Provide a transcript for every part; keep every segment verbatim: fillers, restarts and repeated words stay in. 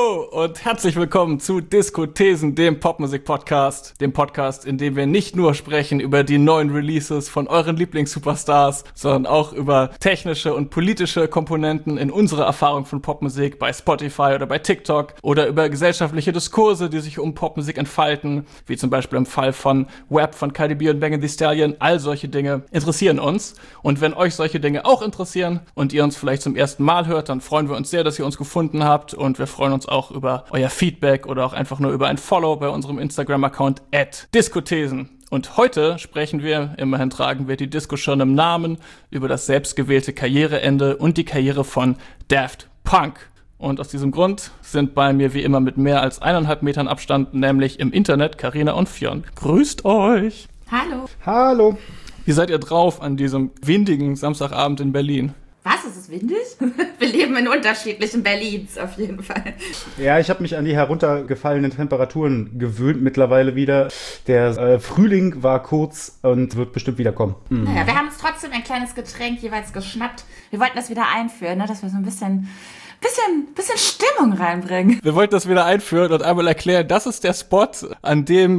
Hallo und herzlich willkommen zu Diskothesen, dem Popmusik-Podcast. Dem Podcast, in dem wir nicht nur sprechen über die neuen Releases von euren Lieblings-Superstars, sondern auch über technische und politische Komponenten in unserer Erfahrung von Popmusik bei Spotify oder bei TikTok oder über gesellschaftliche Diskurse, die sich um Popmusik entfalten, wie zum Beispiel im Fall von Web von Cardi B und Megan Thee Stallion. All solche Dinge interessieren uns. Und wenn euch solche Dinge auch interessieren und ihr uns vielleicht zum ersten Mal hört, dann freuen wir uns sehr, dass ihr uns gefunden habt, und wir freuen uns auch über euer Feedback oder auch einfach nur über ein Follow bei unserem Instagram-Account at Diskothesen. Und heute sprechen wir, immerhin tragen wir die Disco schon im Namen, über das selbstgewählte Karriereende und die Karriere von Daft Punk. Und aus diesem Grund sind bei mir wie immer mit mehr als eineinhalb Metern Abstand, nämlich im Internet, Carina und Fionn. Grüßt euch! Hallo! Hallo! Wie seid ihr drauf an diesem windigen Samstagabend in Berlin? Was, ist es windig? Wir leben in unterschiedlichen Berlins auf jeden Fall. Ja, ich habe mich an die heruntergefallenen Temperaturen gewöhnt mittlerweile wieder. Der äh, Frühling war kurz und wird bestimmt wiederkommen. Mhm. Naja, wir haben uns trotzdem ein kleines Getränk jeweils geschnappt. Wir wollten das wieder einführen, ne? Dass wir so ein bisschen... Bisschen, bisschen Stimmung reinbringen. Wir wollten das wieder einführen und einmal erklären, das ist der Spot, an dem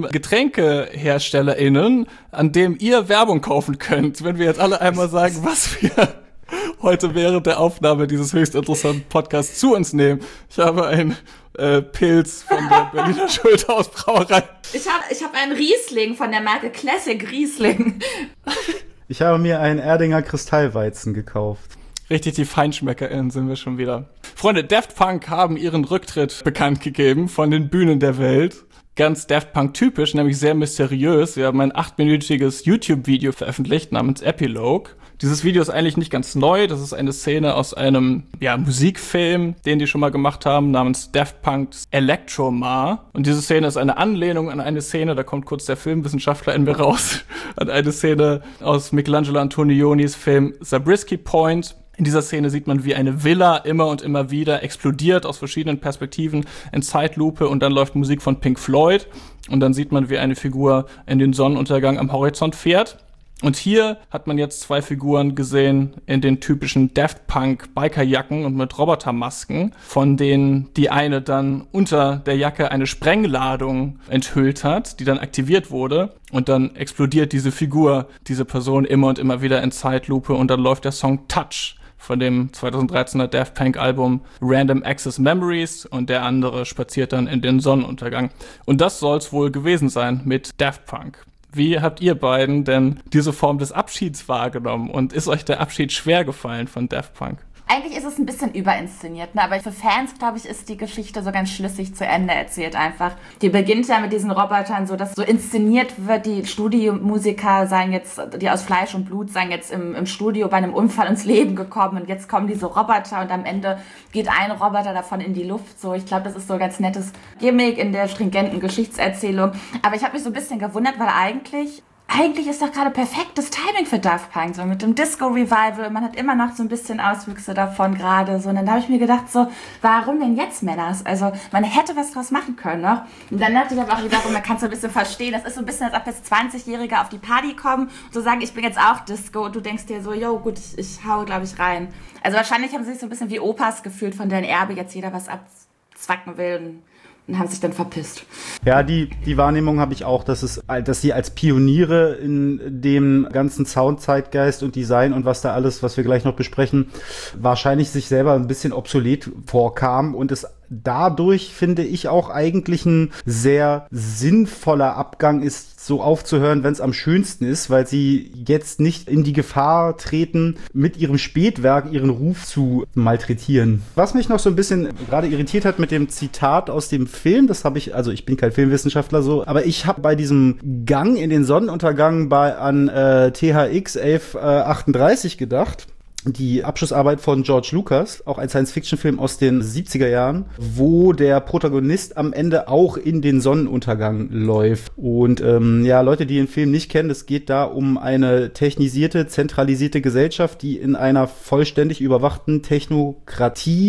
GetränkeherstellerInnen, an dem ihr Werbung kaufen könnt. Wenn wir jetzt alle einmal sagen, was wir heute während der Aufnahme dieses höchst interessanten Podcasts zu uns nehmen. Ich habe einen äh, Pilz von der Berliner Schulthaus-Brauerei. Ich habe ich hab einen Riesling von der Marke Classic Riesling. Ich habe mir einen Erdinger Kristallweizen gekauft. Richtig, die FeinschmeckerInnen sind wir schon wieder. Freunde, Daft Punk haben ihren Rücktritt bekannt gegeben von den Bühnen der Welt. Ganz Daft Punk typisch, nämlich sehr mysteriös. Sie haben ein achtminütiges YouTube-Video veröffentlicht namens Epilogue. Dieses Video ist eigentlich nicht ganz neu. Das ist eine Szene aus einem ja, Musikfilm, den die schon mal gemacht haben, namens Daft Punk's Electromar. Und diese Szene ist eine Anlehnung an eine Szene, da kommt kurz der Filmwissenschaftler in mir raus, an eine Szene aus Michelangelo Antonionis Film Zabriskie Point. In dieser Szene sieht man, wie eine Villa immer und immer wieder explodiert aus verschiedenen Perspektiven in Zeitlupe, und dann läuft Musik von Pink Floyd und dann sieht man, wie eine Figur in den Sonnenuntergang am Horizont fährt. Und hier hat man jetzt zwei Figuren gesehen in den typischen Daft Punk Bikerjacken und mit Robotermasken, von denen die eine dann unter der Jacke eine Sprengladung enthüllt hat, die dann aktiviert wurde, und dann explodiert diese Figur, diese Person immer und immer wieder in Zeitlupe, und dann läuft der Song Touch von dem zweitausenddreizehner Daft Punk Album Random Access Memories, und der andere spaziert dann in den Sonnenuntergang. Und das soll's wohl gewesen sein mit Daft Punk. Wie habt ihr beiden denn diese Form des Abschieds wahrgenommen, und ist euch der Abschied schwer gefallen von Daft Punk? Eigentlich ist es ein bisschen überinszeniert, ne? Aber für Fans, glaube ich, ist die Geschichte so ganz schlüssig zu Ende erzählt einfach. Die beginnt ja mit diesen Robotern, so dass so inszeniert wird, die Studiomusiker seien jetzt, die aus Fleisch und Blut seien jetzt im, im Studio bei einem Unfall ins Leben gekommen, und jetzt kommen diese Roboter und am Ende geht ein Roboter davon in die Luft. So, ich glaube, das ist so ein ganz nettes Gimmick in der stringenten Geschichtserzählung. Aber ich habe mich so ein bisschen gewundert, weil eigentlich... Eigentlich ist doch gerade perfektes Timing für Daft Punk, so mit dem Disco-Revival. Man hat immer noch so ein bisschen Auswüchse davon gerade. So. Und dann habe ich mir gedacht, so, warum denn jetzt, Männers? Also, man hätte was draus machen können noch. Und dann dachte ich aber auch wiederum, man kann es so ein bisschen verstehen. Das ist so ein bisschen, als ob jetzt zwanzigjährige auf die Party kommen und so sagen, ich bin jetzt auch Disco. Und du denkst dir so, yo, gut, ich, ich hau, glaube ich, rein. Also wahrscheinlich haben sie sich so ein bisschen wie Opas gefühlt, von deren Erbe jetzt jeder was abzwacken will. Und und haben sich dann verpisst. Ja, die, die Wahrnehmung habe ich auch, dass es, dass sie als Pioniere in dem ganzen Soundzeitgeist und Design und was da alles, was wir gleich noch besprechen, wahrscheinlich sich selber ein bisschen obsolet vorkam, und es dadurch, finde ich, auch eigentlich ein sehr sinnvoller Abgang ist, so aufzuhören, wenn es am schönsten ist, weil sie jetzt nicht in die Gefahr treten, mit ihrem Spätwerk ihren Ruf zu malträtieren. Was mich noch so ein bisschen gerade irritiert hat mit dem Zitat aus dem Film, das habe ich, also ich bin kein Filmwissenschaftler so, aber ich habe bei diesem Gang in den Sonnenuntergang bei an äh, T H X elf achtunddreißig gedacht. Die Abschlussarbeit von George Lucas, auch ein Science-Fiction-Film aus den siebziger Jahren, wo der Protagonist am Ende auch in den Sonnenuntergang läuft. Und ähm, ja, Leute, die den Film nicht kennen, es geht da um eine technisierte, zentralisierte Gesellschaft, die in einer vollständig überwachten Technokratie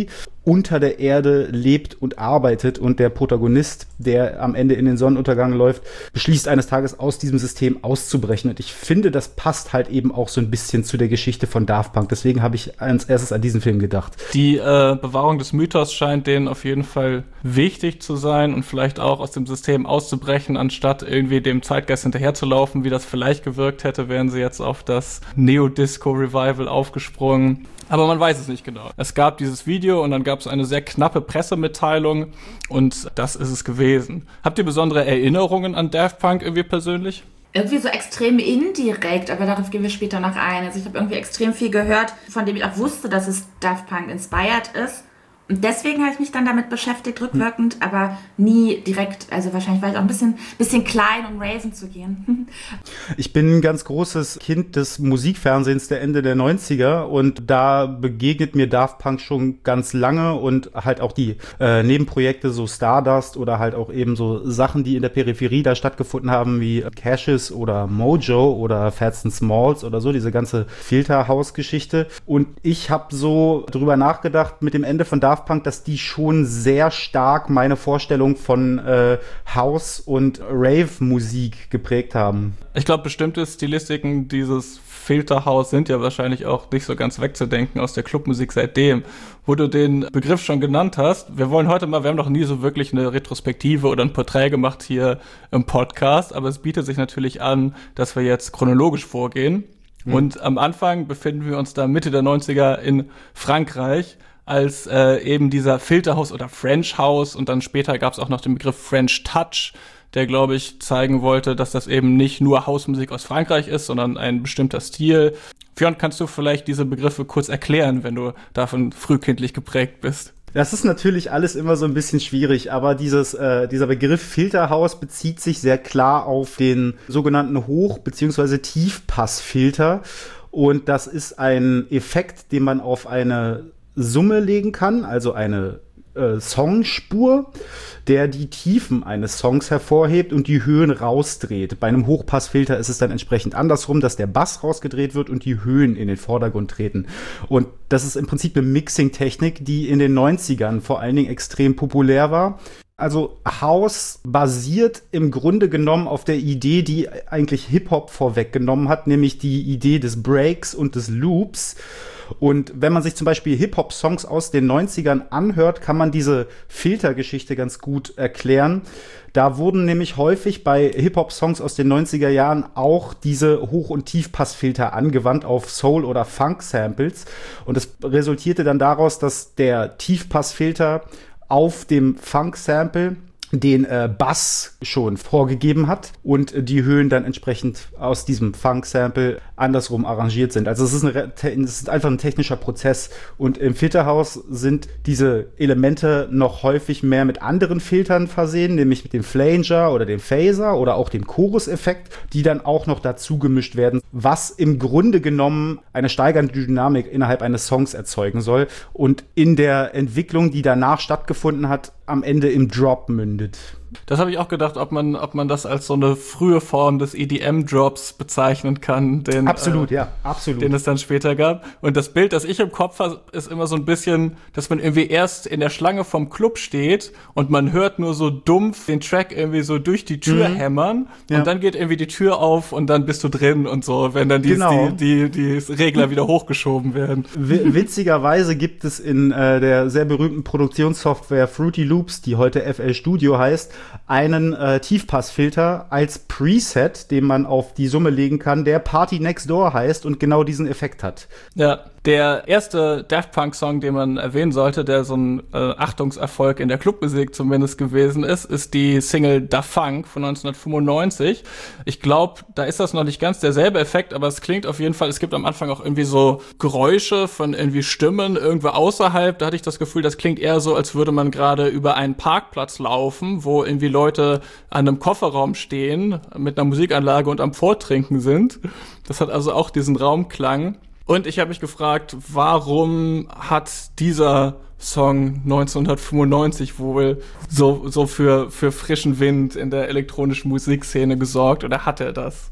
unter der Erde lebt und arbeitet und der Protagonist, der am Ende in den Sonnenuntergang läuft, beschließt eines Tages aus diesem System auszubrechen. Und ich finde, das passt halt eben auch so ein bisschen zu der Geschichte von Daft Punk. Deswegen habe ich als erstes an diesen Film gedacht. Die äh, Bewahrung des Mythos scheint denen auf jeden Fall wichtig zu sein und vielleicht auch aus dem System auszubrechen, anstatt irgendwie dem Zeitgeist hinterherzulaufen, wie das vielleicht gewirkt hätte, wären sie jetzt auf das Neo-Disco-Revival aufgesprungen. Aber man weiß es nicht genau. Es gab dieses Video und dann gab es eine sehr knappe Pressemitteilung und das ist es gewesen. Habt ihr besondere Erinnerungen an Daft Punk irgendwie persönlich? Irgendwie so extrem indirekt, aber darauf gehen wir später noch ein. Also ich habe irgendwie extrem viel gehört, von dem ich auch wusste, dass es Daft Punk inspired ist. Und deswegen habe ich mich dann damit beschäftigt, rückwirkend, hm. aber nie direkt. Also wahrscheinlich war ich auch ein bisschen, bisschen klein, um raven zu gehen. Ich bin ein ganz großes Kind des Musikfernsehens der Ende der neunziger und da begegnet mir Daft Punk schon ganz lange und halt auch die äh, Nebenprojekte, so Stardust oder halt auch eben so Sachen, die in der Peripherie da stattgefunden haben, wie Cassius oder Mojo oder Fats and Smalls oder so, diese ganze Filterhaus-Geschichte. Und ich habe so drüber nachgedacht mit dem Ende von Daft Punk, dass die schon sehr stark meine Vorstellung von äh, House- und Rave-Musik geprägt haben. Ich glaube, bestimmte Stilistiken dieses Filterhaus sind ja wahrscheinlich auch nicht so ganz wegzudenken aus der Clubmusik seitdem. Wo du den Begriff schon genannt hast, wir wollen heute mal, wir haben noch nie so wirklich eine Retrospektive oder ein Porträt gemacht hier im Podcast, aber es bietet sich natürlich an, dass wir jetzt chronologisch vorgehen. Mhm. Und am Anfang befinden wir uns da Mitte der neunziger in Frankreich, als äh, eben dieser Filterhaus oder French House und dann später gab es auch noch den Begriff French Touch, der, glaube ich, zeigen wollte, dass das eben nicht nur Hausmusik aus Frankreich ist, sondern ein bestimmter Stil. Fionn, kannst du vielleicht diese Begriffe kurz erklären, wenn du davon frühkindlich geprägt bist? Das ist natürlich alles immer so ein bisschen schwierig, aber dieses, äh, dieser Begriff Filterhaus bezieht sich sehr klar auf den sogenannten Hoch- bzw. Tiefpassfilter und das ist ein Effekt, den man auf eine Summe legen kann, also eine äh, Songspur, der die Tiefen eines Songs hervorhebt und die Höhen rausdreht. Bei einem Hochpassfilter ist es dann entsprechend andersrum, dass der Bass rausgedreht wird und die Höhen in den Vordergrund treten. Und das ist im Prinzip eine Mixing-Technik, die in den neunzigern vor allen Dingen extrem populär war. Also House basiert im Grunde genommen auf der Idee, die eigentlich Hip-Hop vorweggenommen hat, nämlich die Idee des Breaks und des Loops. Und wenn man sich zum Beispiel Hip-Hop-Songs aus den neunzigern anhört, kann man diese Filtergeschichte ganz gut erklären. Da wurden nämlich häufig bei Hip-Hop-Songs aus den neunziger Jahren auch diese Hoch- und Tiefpassfilter angewandt auf Soul- oder Funk-Samples. Und es resultierte dann daraus, dass der Tiefpassfilter auf dem Funk-Sample den äh, Bass schon vorgegeben hat und äh, die Höhen dann entsprechend aus diesem Funk-Sample andersrum arrangiert sind. Also es ist, eine, es ist einfach ein technischer Prozess und im Filterhaus sind diese Elemente noch häufig mehr mit anderen Filtern versehen, nämlich mit dem Flanger oder dem Phaser oder auch dem Chorus-Effekt, die dann auch noch dazu gemischt werden, was im Grunde genommen eine steigernde Dynamik innerhalb eines Songs erzeugen soll und in der Entwicklung, die danach stattgefunden hat, am Ende im Drop mündet. Das habe ich auch gedacht, ob man, ob man das als so eine frühe Form des E D M-Drops bezeichnen kann. Den, absolut, äh, ja, absolut. Den es dann später gab. Und das Bild, das ich im Kopf habe, ist immer so ein bisschen, dass man irgendwie erst in der Schlange vom Club steht und man hört nur so dumpf den Track irgendwie so durch die Tür mhm. hämmern ja. und dann geht irgendwie die Tür auf und dann bist du drin und so, wenn dann die, genau. die, die, die Regler wieder hochgeschoben werden. W- witzigerweise gibt es in äh, der sehr berühmten Produktionssoftware Fruity Loops, die heute F L Studio heißt, einen äh, Tiefpassfilter als Preset, den man auf die Summe legen kann, der Party Next Door heißt und genau diesen Effekt hat. Ja, der erste Daft Punk-Song, den man erwähnen sollte, der so ein äh, Achtungserfolg in der Clubmusik zumindest gewesen ist, ist die Single Da Funk von neunzehnhundertfünfundneunzig. Ich glaube, da ist das noch nicht ganz derselbe Effekt, aber es klingt auf jeden Fall, es gibt am Anfang auch irgendwie so Geräusche von irgendwie Stimmen irgendwo außerhalb. Da hatte ich das Gefühl, das klingt eher so, als würde man gerade über einen Parkplatz laufen, wo irgendwie Leute an einem Kofferraum stehen mit einer Musikanlage und am Vortrinken sind. Das hat also auch diesen Raumklang. Und ich habe mich gefragt, warum hat dieser Song neunzehnhundertfünfundneunzig wohl so so für für frischen Wind in der elektronischen Musikszene gesorgt, oder hat er das?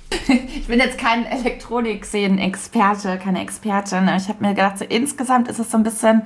Ich bin jetzt kein Elektronik-Szenen-Experte, keine Expertin. Ich habe mir gedacht, so insgesamt ist es so ein bisschen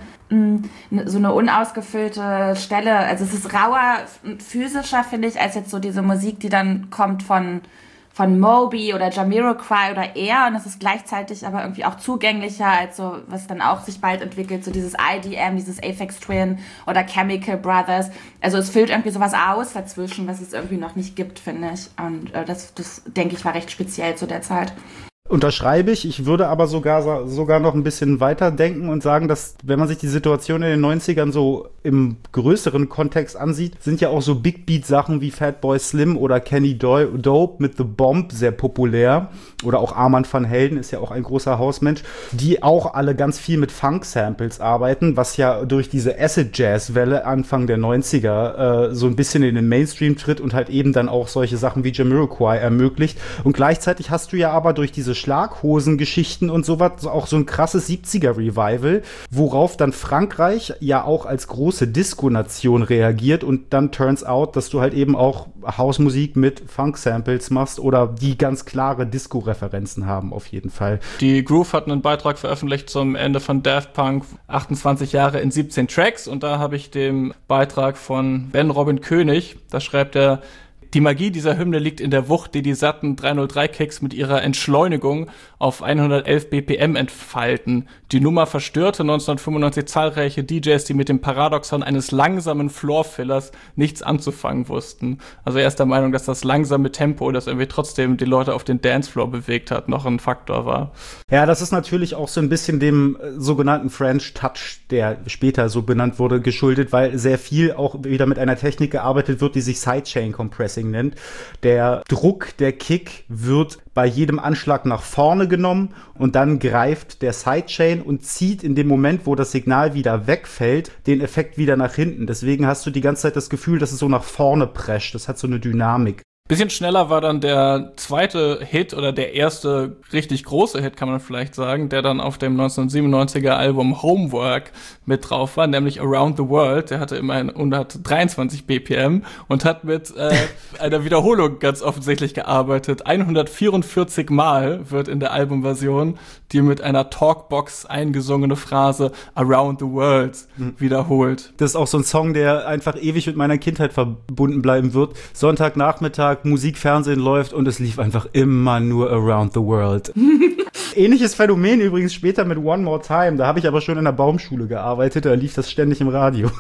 mh, so eine unausgefüllte Stelle. Also es ist rauer und physischer, finde ich, als jetzt so diese Musik, die dann kommt von, von Moby oder Jamiroquai oder eher. Und es ist gleichzeitig aber irgendwie auch zugänglicher als so, was dann auch sich bald entwickelt, so dieses I D M, dieses Aphex Twin oder Chemical Brothers. Also es füllt irgendwie sowas aus dazwischen, was es irgendwie noch nicht gibt, finde ich. Und äh, das, das denke ich, war recht speziell zu der Zeit. Unterschreibe ich. Ich würde aber sogar, sogar noch ein bisschen weiter denken und sagen, dass, wenn man sich die Situation in den neunzigern so im größeren Kontext ansieht, sind ja auch so Big Beat Sachen wie Fatboy Slim oder Kenny Do- Dope mit The Bomb sehr populär. Oder auch Armand van Helden ist ja auch ein großer Hausmensch, die auch alle ganz viel mit Funk-Samples arbeiten, was ja durch diese Acid-Jazz-Welle Anfang der neunziger äh, so ein bisschen in den Mainstream tritt und halt eben dann auch solche Sachen wie Jamiroquai ermöglicht. Und gleichzeitig hast du ja aber durch diese Schlaghosen-Geschichten und sowas auch so ein krasses siebziger-Revival, worauf dann Frankreich ja auch als große Disco-Nation reagiert und dann turns out, dass du halt eben auch Hausmusik mit Funk-Samples machst oder die ganz klare Disco-Referenzen haben auf jeden Fall. Die Groove hat einen Beitrag veröffentlicht zum Ende von Daft Punk, achtundzwanzig Jahre in siebzehn Tracks, und da habe ich den Beitrag von Ben Robin König, da schreibt er: Die Magie dieser Hymne liegt in der Wucht, die die satten dreihundertdrei-Kicks mit ihrer Entschleunigung auf hundertelf B P M entfalten. Die Nummer verstörte neunzehnhundertfünfundneunzig zahlreiche D Js, die mit dem Paradoxon eines langsamen Floor-Fillers nichts anzufangen wussten. Also er ist der Meinung, dass das langsame Tempo, das irgendwie trotzdem die Leute auf den Dancefloor bewegt hat, noch ein Faktor war. Ja, das ist natürlich auch so ein bisschen dem äh, sogenannten French Touch, der später so benannt wurde, geschuldet, weil sehr viel auch wieder mit einer Technik gearbeitet wird, die sich Sidechain Compressing nennt. Der Druck, der Kick wird bei jedem Anschlag nach vorne genommen und dann greift der Sidechain und zieht in dem Moment, wo das Signal wieder wegfällt, den Effekt wieder nach hinten. Deswegen hast du die ganze Zeit das Gefühl, dass es so nach vorne prescht. Das hat so eine Dynamik. Bisschen schneller war dann der zweite Hit oder der erste richtig große Hit, kann man vielleicht sagen, der dann auf dem neunzehnhundertsiebenundneunziger Album Homework mit drauf war, nämlich Around the World. Der hatte immerhin hundertdreiundzwanzig B P M und hat mit äh, einer Wiederholung ganz offensichtlich gearbeitet. hundertvierundvierzig Mal wird in der Albumversion die mit einer Talkbox eingesungene Phrase Around the World mhm. wiederholt. Das ist auch so ein Song, der einfach ewig mit meiner Kindheit verbunden bleiben wird. Sonntagnachmittag, Musik, Fernsehen läuft und es lief einfach immer nur Around the World. Ähnliches Phänomen übrigens später mit One More Time. Da habe ich aber schon in der Baumschule gearbeitet, da lief das ständig im Radio.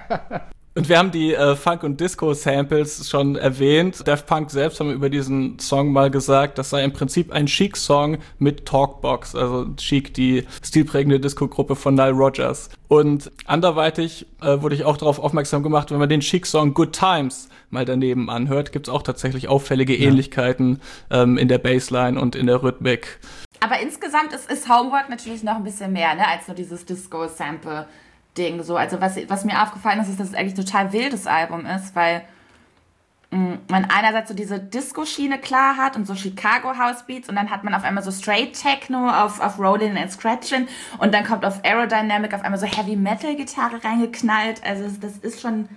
Und wir haben die äh, Funk- und Disco-Samples schon erwähnt. Daft Punk selbst haben über diesen Song mal gesagt, das sei im Prinzip ein Chic-Song mit Talkbox. Also Chic, die stilprägende Disco-Gruppe von Nile Rodgers. Und anderweitig äh, wurde ich auch darauf aufmerksam gemacht, wenn man den Chic-Song Good Times mal daneben anhört, gibt's auch tatsächlich auffällige ja. Ähnlichkeiten ähm, in der Bassline und in der Rhythmik. Aber insgesamt ist, ist Homework natürlich noch ein bisschen mehr, ne, als nur dieses Disco-Sample. Ding, so. Also was, was mir aufgefallen ist, ist, dass es eigentlich ein total wildes Album ist, weil mh, man einerseits so diese Disco-Schiene klar hat und so Chicago House Beats und dann hat man auf einmal so Straight Techno auf, auf Rollin' and Scratchin' und dann kommt auf Aerodynamic auf einmal so Heavy Metal Gitarre reingeknallt. Also das ist schon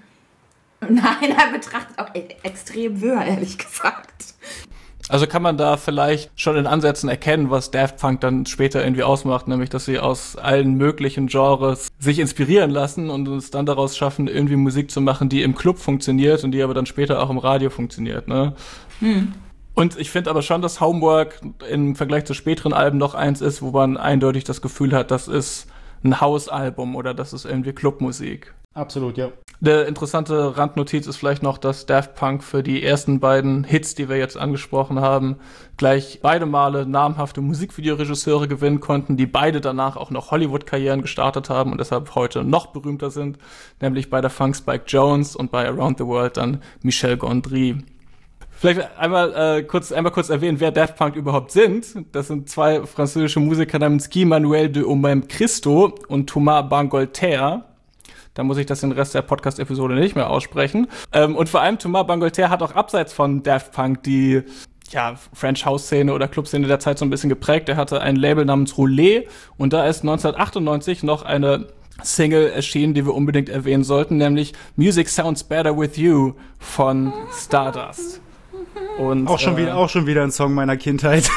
einer betrachtet auch e- extrem wirr, ehrlich gesagt. Also kann man da vielleicht schon in Ansätzen erkennen, was Daft Punk dann später irgendwie ausmacht, nämlich dass sie aus allen möglichen Genres sich inspirieren lassen und es dann daraus schaffen, irgendwie Musik zu machen, die im Club funktioniert und die aber dann später auch im Radio funktioniert, ne? Hm. Und ich finde aber schon, dass Homework im Vergleich zu späteren Alben noch eins ist, wo man eindeutig das Gefühl hat, das ist ein Hausalbum oder das ist irgendwie Clubmusik. Absolut, ja. Eine interessante Randnotiz ist vielleicht noch, dass Daft Punk für die ersten beiden Hits, die wir jetzt angesprochen haben, gleich beide Male namhafte Musikvideoregisseure gewinnen konnten, die beide danach auch noch Hollywood-Karrieren gestartet haben und deshalb heute noch berühmter sind, nämlich bei der Funk Spike Jones und bei Around the World dann Michel Gondry. Vielleicht einmal äh, kurz einmal kurz erwähnen, wer Daft Punk überhaupt sind. Das sind zwei französische Musiker namens Guy Manuel de Homem Christo und Thomas Bangalter. Da muss ich das den Rest der Podcast-Episode nicht mehr aussprechen. Ähm, und vor allem Thomas Bangalter hat auch abseits von Daft Punk die ja, French-House-Szene oder Club-Szene der Zeit so ein bisschen geprägt. Er hatte ein Label namens Roulé und da ist neunzehnhundertachtundneunzig noch eine Single erschienen, die wir unbedingt erwähnen sollten, nämlich Music Sounds Better With You von Stardust. Und, auch, schon äh, wieder, auch schon wieder ein Song meiner Kindheit.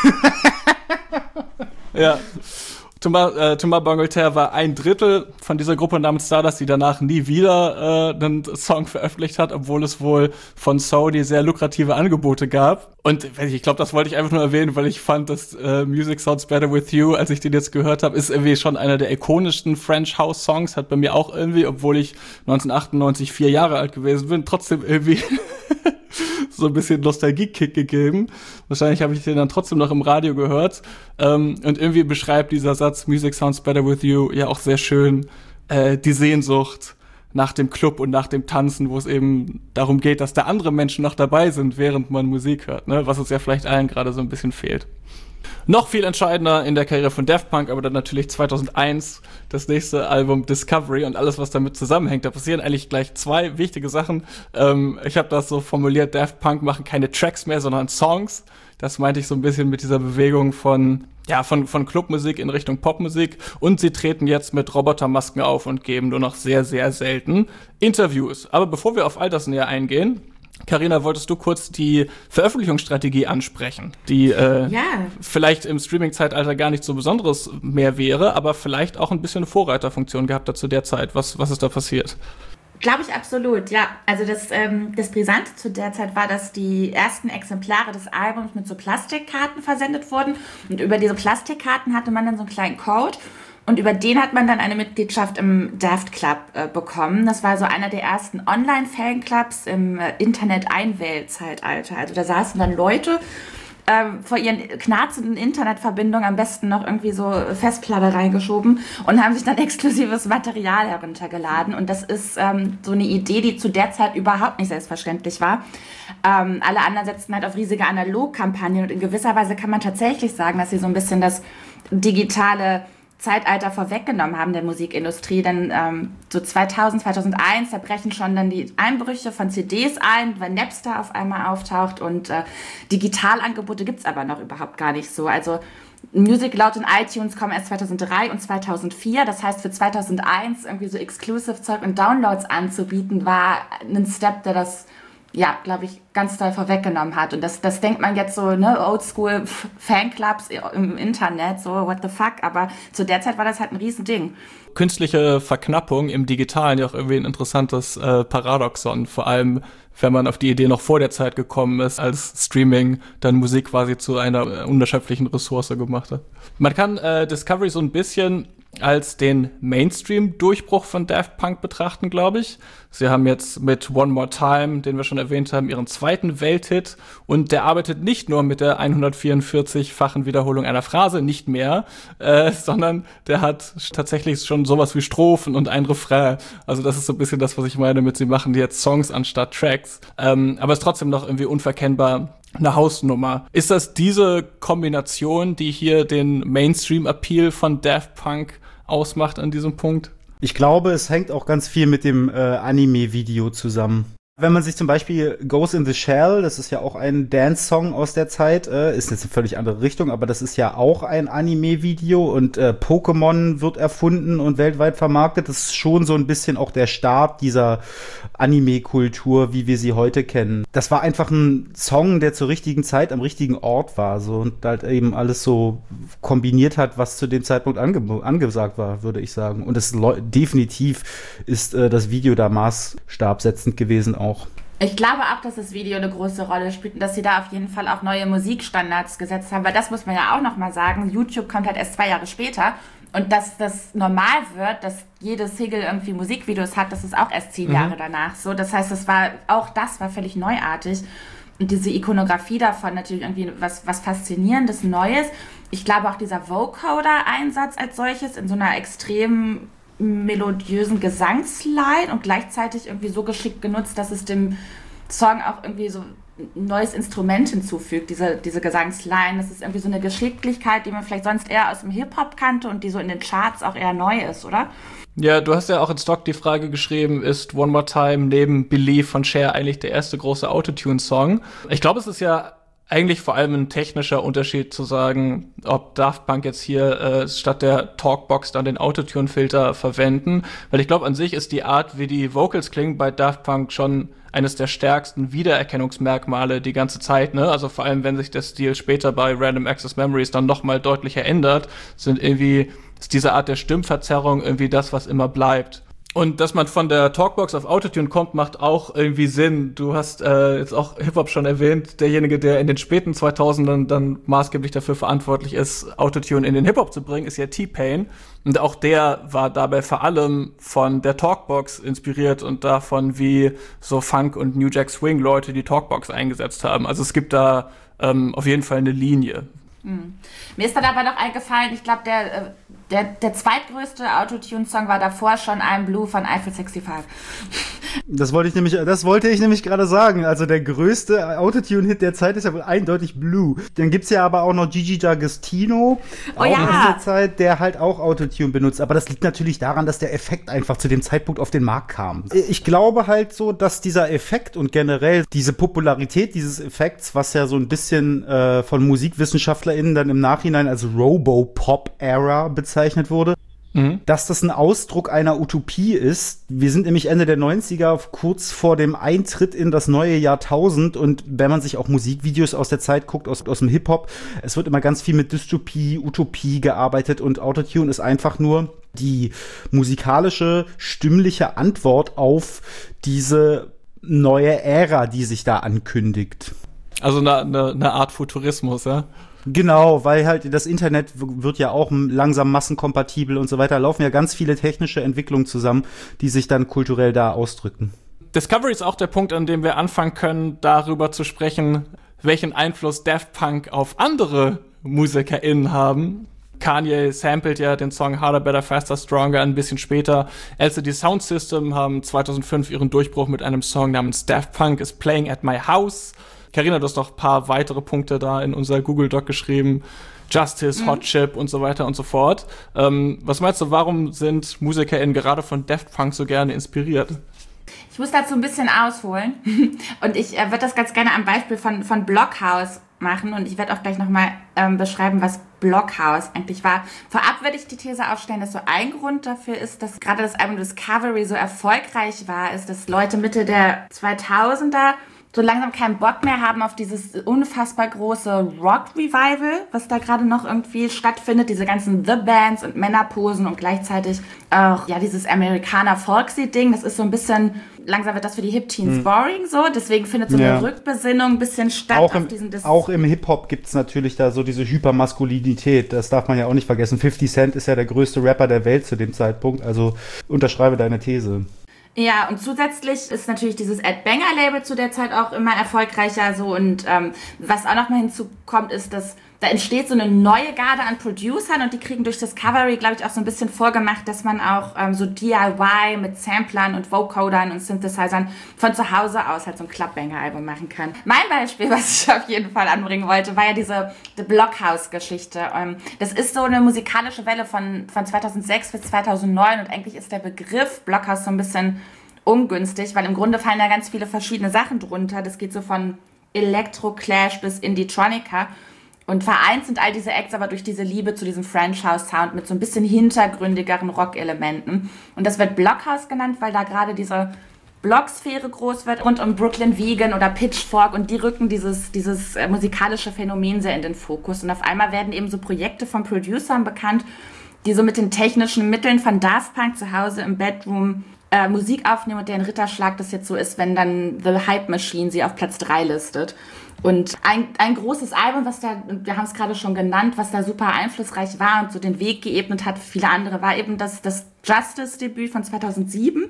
Ja. Thomas, äh, Thomas Bangalter war ein Drittel von dieser Gruppe namens Stardust, die danach nie wieder äh, einen Song veröffentlicht hat, obwohl es wohl von Sony sehr lukrative Angebote gab. Und ich glaube, das wollte ich einfach nur erwähnen, weil ich fand, dass äh, Music Sounds Better With You, als ich den jetzt gehört habe, ist irgendwie schon einer der ikonischsten French House Songs, hat bei mir auch irgendwie, obwohl ich neunzehnhundertachtundneunzig vier Jahre alt gewesen bin, trotzdem irgendwie so ein bisschen Nostalgie-Kick gegeben. Wahrscheinlich habe ich den dann trotzdem noch im Radio gehört. Ähm, und irgendwie beschreibt dieser Satz Music Sounds Better With You ja auch sehr schön äh, die Sehnsucht nach dem Club und nach dem Tanzen, wo es eben darum geht, dass da andere Menschen noch dabei sind, während man Musik hört, ne? Was uns ja vielleicht allen gerade so ein bisschen fehlt. Noch viel entscheidender in der Karriere von Daft Punk, aber dann natürlich zweitausendeins das nächste Album Discovery und alles, was damit zusammenhängt. Da passieren eigentlich gleich zwei wichtige Sachen. Ähm, ich habe das so formuliert, Daft Punk machen keine Tracks mehr, sondern Songs. Das meinte ich so ein bisschen mit dieser Bewegung von ja von von Clubmusik in Richtung Popmusik. Und sie treten jetzt mit Robotermasken auf und geben nur noch sehr, sehr selten Interviews. Aber bevor wir auf all das näher eingehen, Carina, wolltest du kurz die Veröffentlichungsstrategie ansprechen, die äh, ja. vielleicht im Streaming-Zeitalter gar nicht so Besonderes mehr wäre, aber vielleicht auch ein bisschen eine Vorreiterfunktion gehabt hat zu der Zeit. Was, was ist da passiert? Glaube ich absolut, ja. Also das, ähm, das Brisante zu der Zeit war, dass die ersten Exemplare des Albums mit so Plastikkarten versendet wurden. Und über diese Plastikkarten hatte man dann so einen kleinen Code. Und über den hat man dann eine Mitgliedschaft im Daft Club äh, bekommen. Das war so einer der ersten Online-Fanclubs im äh, Internet-Einwählzeitalter. Also da saßen dann Leute ähm, vor ihren knarzenden Internetverbindungen, am besten noch irgendwie so Festplatte reingeschoben und haben sich dann exklusives Material heruntergeladen. Und das ist ähm, so eine Idee, die zu der Zeit überhaupt nicht selbstverständlich war. Ähm, alle anderen setzten halt auf riesige Analogkampagnen und in gewisser Weise kann man tatsächlich sagen, dass sie so ein bisschen das digitale Zeitalter vorweggenommen haben der Musikindustrie, denn ähm, so zweitausend, zweitausendeins, da brechen schon dann die Einbrüche von C Ds ein, weil Napster auf einmal auftaucht und äh, Digitalangebote gibt's aber noch überhaupt gar nicht so. Also Music laut in iTunes kommen erst zweitausenddrei und zweitausendvier, das heißt für zweitausendeins irgendwie so Exclusive-Zeug und Downloads anzubieten, war ein Step, der das ja, glaube ich, ganz doll vorweggenommen hat. Und das, das denkt man jetzt so, ne, Oldschool Fanclubs im Internet, so what the fuck. Aber zu der Zeit war das halt ein Riesending. Künstliche Verknappung im Digitalen ja auch irgendwie ein interessantes äh, Paradoxon. Vor allem, wenn man auf die Idee noch vor der Zeit gekommen ist, als Streaming dann Musik quasi zu einer unerschöpflichen Ressource gemacht hat. Man kann äh, Discovery so ein bisschen als den Mainstream-Durchbruch von Daft Punk betrachten, glaube ich. Sie haben jetzt mit One More Time, den wir schon erwähnt haben, ihren zweiten Welthit und der arbeitet nicht nur mit der hundertvierundvierzig-fachen Wiederholung einer Phrase, nicht mehr, äh, sondern der hat tatsächlich schon sowas wie Strophen und ein Refrain. Also das ist so ein bisschen das, was ich meine mit, sie machen jetzt Songs anstatt Tracks. Ähm, aber es ist trotzdem noch irgendwie unverkennbar eine Hausnummer. Ist das diese Kombination, die hier den Mainstream-Appeal von Daft Punk ausmacht an diesem Punkt? Ich glaube, es hängt auch ganz viel mit dem äh, Anime-Video zusammen. Wenn man sich zum Beispiel Ghost in the Shell, das ist ja auch ein Dance-Song aus der Zeit, äh, ist jetzt eine völlig andere Richtung, aber das ist ja auch ein Anime-Video und äh, Pokémon wird erfunden und weltweit vermarktet. Das ist schon so ein bisschen auch der Start dieser Anime-Kultur, wie wir sie heute kennen. Das war einfach ein Song, der zur richtigen Zeit am richtigen Ort war, so, und halt eben alles so kombiniert hat, was zu dem Zeitpunkt ange- angesagt war, würde ich sagen. Und es le- definitiv ist äh, das Video da maßstabsetzend gewesen auch. Ich glaube auch, dass das Video eine große Rolle spielt und dass sie da auf jeden Fall auch neue Musikstandards gesetzt haben, weil das muss man ja auch nochmal sagen, YouTube kommt halt erst zwei Jahre später und dass das normal wird, dass jede Single irgendwie Musikvideos hat, das ist auch erst zehn mhm. Jahre danach so. Das heißt, das war auch das war völlig neuartig und diese Ikonografie davon natürlich irgendwie was, was Faszinierendes, Neues. Ich glaube auch dieser Vocoder-Einsatz als solches in so einer extremen melodiösen Gesangsline und gleichzeitig irgendwie so geschickt genutzt, dass es dem Song auch irgendwie so ein neues Instrument hinzufügt, diese, diese Gesangsline. Das ist irgendwie so eine Geschicklichkeit, die man vielleicht sonst eher aus dem Hip-Hop kannte und die so in den Charts auch eher neu ist, oder? Ja, du hast ja auch in Stock die Frage geschrieben, ist One More Time neben Believe von Cher eigentlich der erste große Autotune-Song? Ich glaube, es ist ja eigentlich vor allem ein technischer Unterschied zu sagen, ob Daft Punk jetzt hier äh, statt der Talkbox dann den Autotune-Filter verwenden. Weil ich glaube, an sich ist die Art, wie die Vocals klingen bei Daft Punk schon eines der stärksten Wiedererkennungsmerkmale die ganze Zeit, ne? Also vor allem, wenn sich der Stil später bei Random Access Memories dann noch mal deutlicher ändert, sind irgendwie, ist diese Art der Stimmverzerrung irgendwie das, was immer bleibt. Und dass man von der Talkbox auf Autotune kommt, macht auch irgendwie Sinn. Du hast äh, jetzt auch Hip-Hop schon erwähnt. Derjenige, der in den späten zweitausendern dann maßgeblich dafür verantwortlich ist, Autotune in den Hip-Hop zu bringen, ist ja T-Pain. Und auch der war dabei vor allem von der Talkbox inspiriert und davon, wie so Funk- und New Jack Swing-Leute die Talkbox eingesetzt haben. Also es gibt da ähm, auf jeden Fall eine Linie. Hm. Mir ist dann aber noch eingefallen, ich glaube, der, der, der zweitgrößte Autotune-Song war davor schon I'm Blue von Eiffel fünfundsechzig. Das wollte ich nämlich, das wollte ich nämlich gerade sagen. Also der größte Autotune-Hit der Zeit ist ja wohl eindeutig Blue. Dann gibt's ja aber auch noch Gigi D'Agostino, oh, auch ja. in dieser Zeit, der halt auch Autotune benutzt. Aber das liegt natürlich daran, dass der Effekt einfach zu dem Zeitpunkt auf den Markt kam. Ich glaube halt so, dass dieser Effekt und generell diese Popularität dieses Effekts, was ja so ein bisschen äh, von MusikwissenschaftlerInnen dann im Nachhinein als Robopop-Era bezeichnet wurde, Mhm. dass das ein Ausdruck einer Utopie ist. Wir sind nämlich Ende der neunziger, kurz vor dem Eintritt in das neue Jahrtausend, und wenn man sich auch Musikvideos aus der Zeit guckt, aus, aus dem Hip-Hop, es wird immer ganz viel mit Dystopie, Utopie gearbeitet, und Autotune ist einfach nur die musikalische, stimmliche Antwort auf diese neue Ära, die sich da ankündigt. Also eine, eine, eine Art Futurismus, ja? Genau, weil halt das Internet wird ja auch langsam massenkompatibel und so weiter. Da laufen ja ganz viele technische Entwicklungen zusammen, die sich dann kulturell da ausdrücken. Discovery ist auch der Punkt, an dem wir anfangen können, darüber zu sprechen, welchen Einfluss Daft Punk auf andere MusikerInnen haben. Kanye samplet ja den Song Harder, Better, Faster, Stronger ein bisschen später. L C D Sound System haben zweitausendfünf ihren Durchbruch mit einem Song namens Daft Punk is Playing at My House. Carina, du hast noch ein paar weitere Punkte da in unser Google-Doc geschrieben. Justice, mhm. Hot Chip und so weiter und so fort. Ähm, was meinst du, warum sind MusikerInnen gerade von Daft Punk so gerne inspiriert? Ich muss dazu ein bisschen ausholen. Und ich äh, würde das ganz gerne am Beispiel von, von Blockhaus machen. Und ich werde auch gleich nochmal ähm, beschreiben, was Blockhaus eigentlich war. Vorab würde ich die These aufstellen, dass so ein Grund dafür ist, dass gerade das Album Discovery so erfolgreich war, ist, dass Leute Mitte der zweitausender so langsam keinen Bock mehr haben auf dieses unfassbar große Rock-Revival, was da gerade noch irgendwie stattfindet. Diese ganzen The-Bands und Männerposen und gleichzeitig auch, ja, dieses Amerikaner-Folksy-Ding. Das ist so ein bisschen, langsam wird das für die Hip-Teens hm. boring so. Deswegen findet so ja. eine Rückbesinnung ein bisschen statt auch im, auf diesen Dis- Auch im Hip-Hop gibt's natürlich da so diese Hypermaskulinität. Das darf man ja auch nicht vergessen. fifty Cent ist ja der größte Rapper der Welt zu dem Zeitpunkt. Also unterschreibe deine These. Ja, und zusätzlich ist natürlich dieses Ed Banger Label zu der Zeit auch immer erfolgreicher so, und ähm, was auch noch mal hinzukommt, ist, dass da entsteht so eine neue Garde an Producern, und die kriegen durch Discovery, glaube ich, auch so ein bisschen vorgemacht, dass man auch ähm, so D I Y mit Samplern und Vocodern und Synthesizern von zu Hause aus halt so ein Clubbanger-Album machen kann. Mein Beispiel, was ich auf jeden Fall anbringen wollte, war ja diese The Blockhouse-Geschichte. Ähm, das ist so eine musikalische Welle von, von zweitausendsechs bis zweitausendneun, und eigentlich ist der Begriff Blockhouse so ein bisschen ungünstig, weil im Grunde fallen da ganz viele verschiedene Sachen drunter. Das geht so von Electro-Clash bis Indie-Tronica. Und vereint sind all diese Acts aber durch diese Liebe zu diesem French-House-Sound mit so ein bisschen hintergründigeren Rock-Elementen. Und das wird Blockhouse genannt, weil da gerade diese Blocksphäre groß wird, rund um Brooklyn Vegan oder Pitchfork, und die rücken dieses, dieses äh, musikalische Phänomen sehr in den Fokus. Und auf einmal werden eben so Projekte von Producern bekannt, die so mit den technischen Mitteln von Daft Punk zu Hause im Bedroom äh, Musik aufnehmen, und deren Ritterschlag das jetzt so ist, wenn dann The Hype Machine sie auf Platz drei listet. Und ein, ein großes Album, was da, wir haben es gerade schon genannt, was da super einflussreich war und so den Weg geebnet hat für viele andere, war eben das, das Justice-Debüt von zweitausendsieben.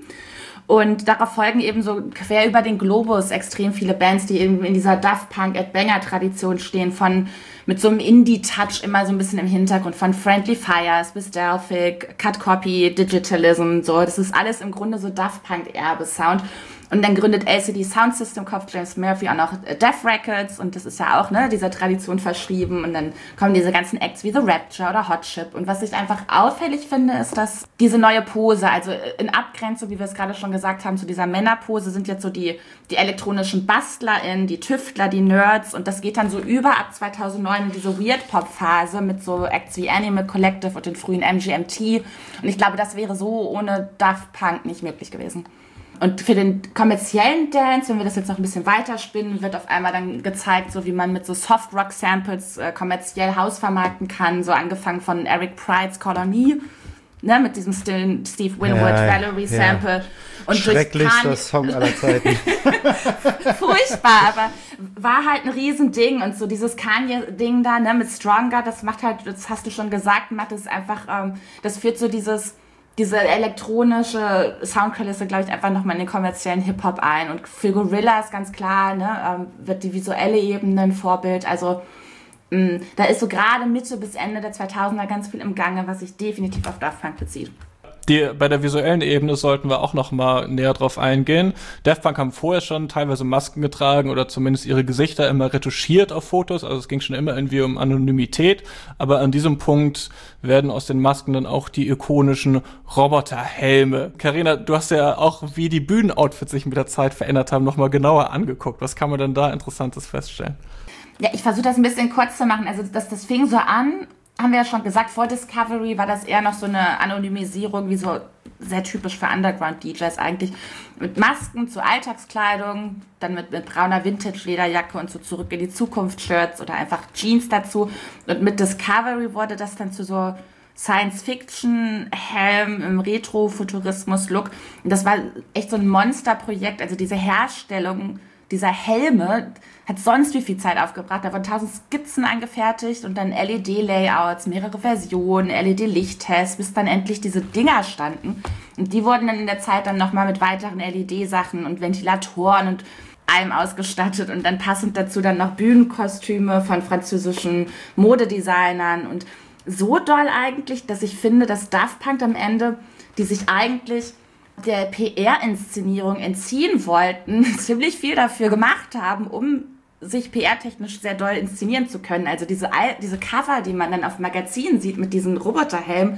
Und darauf folgen eben so quer über den Globus extrem viele Bands, die eben in dieser Daft Punk Ed Banger Tradition stehen, von mit so einem Indie-Touch immer so ein bisschen im Hintergrund, von Friendly Fires bis Delphic, Cut Copy, Digitalism, so. Das ist alles im Grunde so Daft Punk Erbe-Sound. Und dann gründet L C D Sound System, kauft James Murphy auch noch Def Records und das ist ja auch, ne, dieser Tradition verschrieben. Und dann kommen diese ganzen Acts wie The Rapture oder Hot Chip. Und was ich einfach auffällig finde, ist, dass diese neue Pose, also in Abgrenzung, wie wir es gerade schon gesagt haben, zu dieser Männerpose sind jetzt so die, die elektronischen BastlerInnen, die Tüftler, die Nerds. Und das geht dann so über ab zweitausendneun in diese Weird-Pop-Phase mit so Acts wie Animal Collective und den frühen M G M T. Und ich glaube, das wäre so ohne Daft Punk nicht möglich gewesen. Und für den kommerziellen Dance, wenn wir das jetzt noch ein bisschen weiterspinnen, wird auf einmal dann gezeigt, so wie man mit so Soft-Rock-Samples äh, kommerziell Haus vermarkten kann, so angefangen von Eric Pryds Colony, ne, mit diesem stillen Steve Winwood ja, Valerie-Sample. Ja. Und schrecklichster Song aller Zeiten. Furchtbar, aber war halt ein Riesending. Und so dieses Kanye-Ding da, ne, mit Stronger, das macht halt, das hast du schon gesagt, macht es einfach, ähm, das führt so dieses diese elektronische Soundkulisse, glaube ich, einfach nochmal in den kommerziellen Hip-Hop ein. Und für Gorillaz ganz klar, ne, ähm, wird die visuelle Ebene ein Vorbild. Also mh, da ist so gerade Mitte bis Ende der zweitausender ganz viel im Gange, was sich definitiv auf Daft Punk bezieht. Die, bei der visuellen Ebene sollten wir auch noch mal näher drauf eingehen. Daft Punk haben vorher schon teilweise Masken getragen oder zumindest ihre Gesichter immer retuschiert auf Fotos. Also es ging schon immer irgendwie um Anonymität. Aber an diesem Punkt werden aus den Masken dann auch die ikonischen Roboterhelme. Carina, du hast ja auch, wie die Bühnenoutfits sich mit der Zeit verändert haben, noch mal genauer angeguckt. Was kann man denn da Interessantes feststellen? Ja, ich versuche das ein bisschen kurz zu machen. Also das, das fing so an, haben wir ja schon gesagt, vor Discovery war das eher noch so eine Anonymisierung, wie so sehr typisch für Underground-D Js eigentlich. Mit Masken zu Alltagskleidung, dann mit, mit brauner Vintage-Lederjacke und so Zurück in die Zukunft-Shirts oder einfach Jeans dazu. Und mit Discovery wurde das dann zu so Science-Fiction-Helm im Retro-Futurismus-Look. Und das war echt so ein Monsterprojekt, also diese Herstellung dieser Helme hat sonst wie viel Zeit aufgebracht. Da wurden tausend Skizzen angefertigt und dann L E D-Layouts, mehrere Versionen, L E D-Lichttests, bis dann endlich diese Dinger standen. Und die wurden dann in der Zeit dann nochmal mit weiteren L E D-Sachen und Ventilatoren und allem ausgestattet und dann passend dazu dann noch Bühnenkostüme von französischen Modedesignern und so doll eigentlich, dass ich finde, dass Daft Punk am Ende, die sich eigentlich der P R-Inszenierung entziehen wollten, ziemlich viel dafür gemacht haben, um sich P R-technisch sehr doll inszenieren zu können. Also diese, diese Cover, die man dann auf Magazinen sieht mit diesen Roboterhelmen,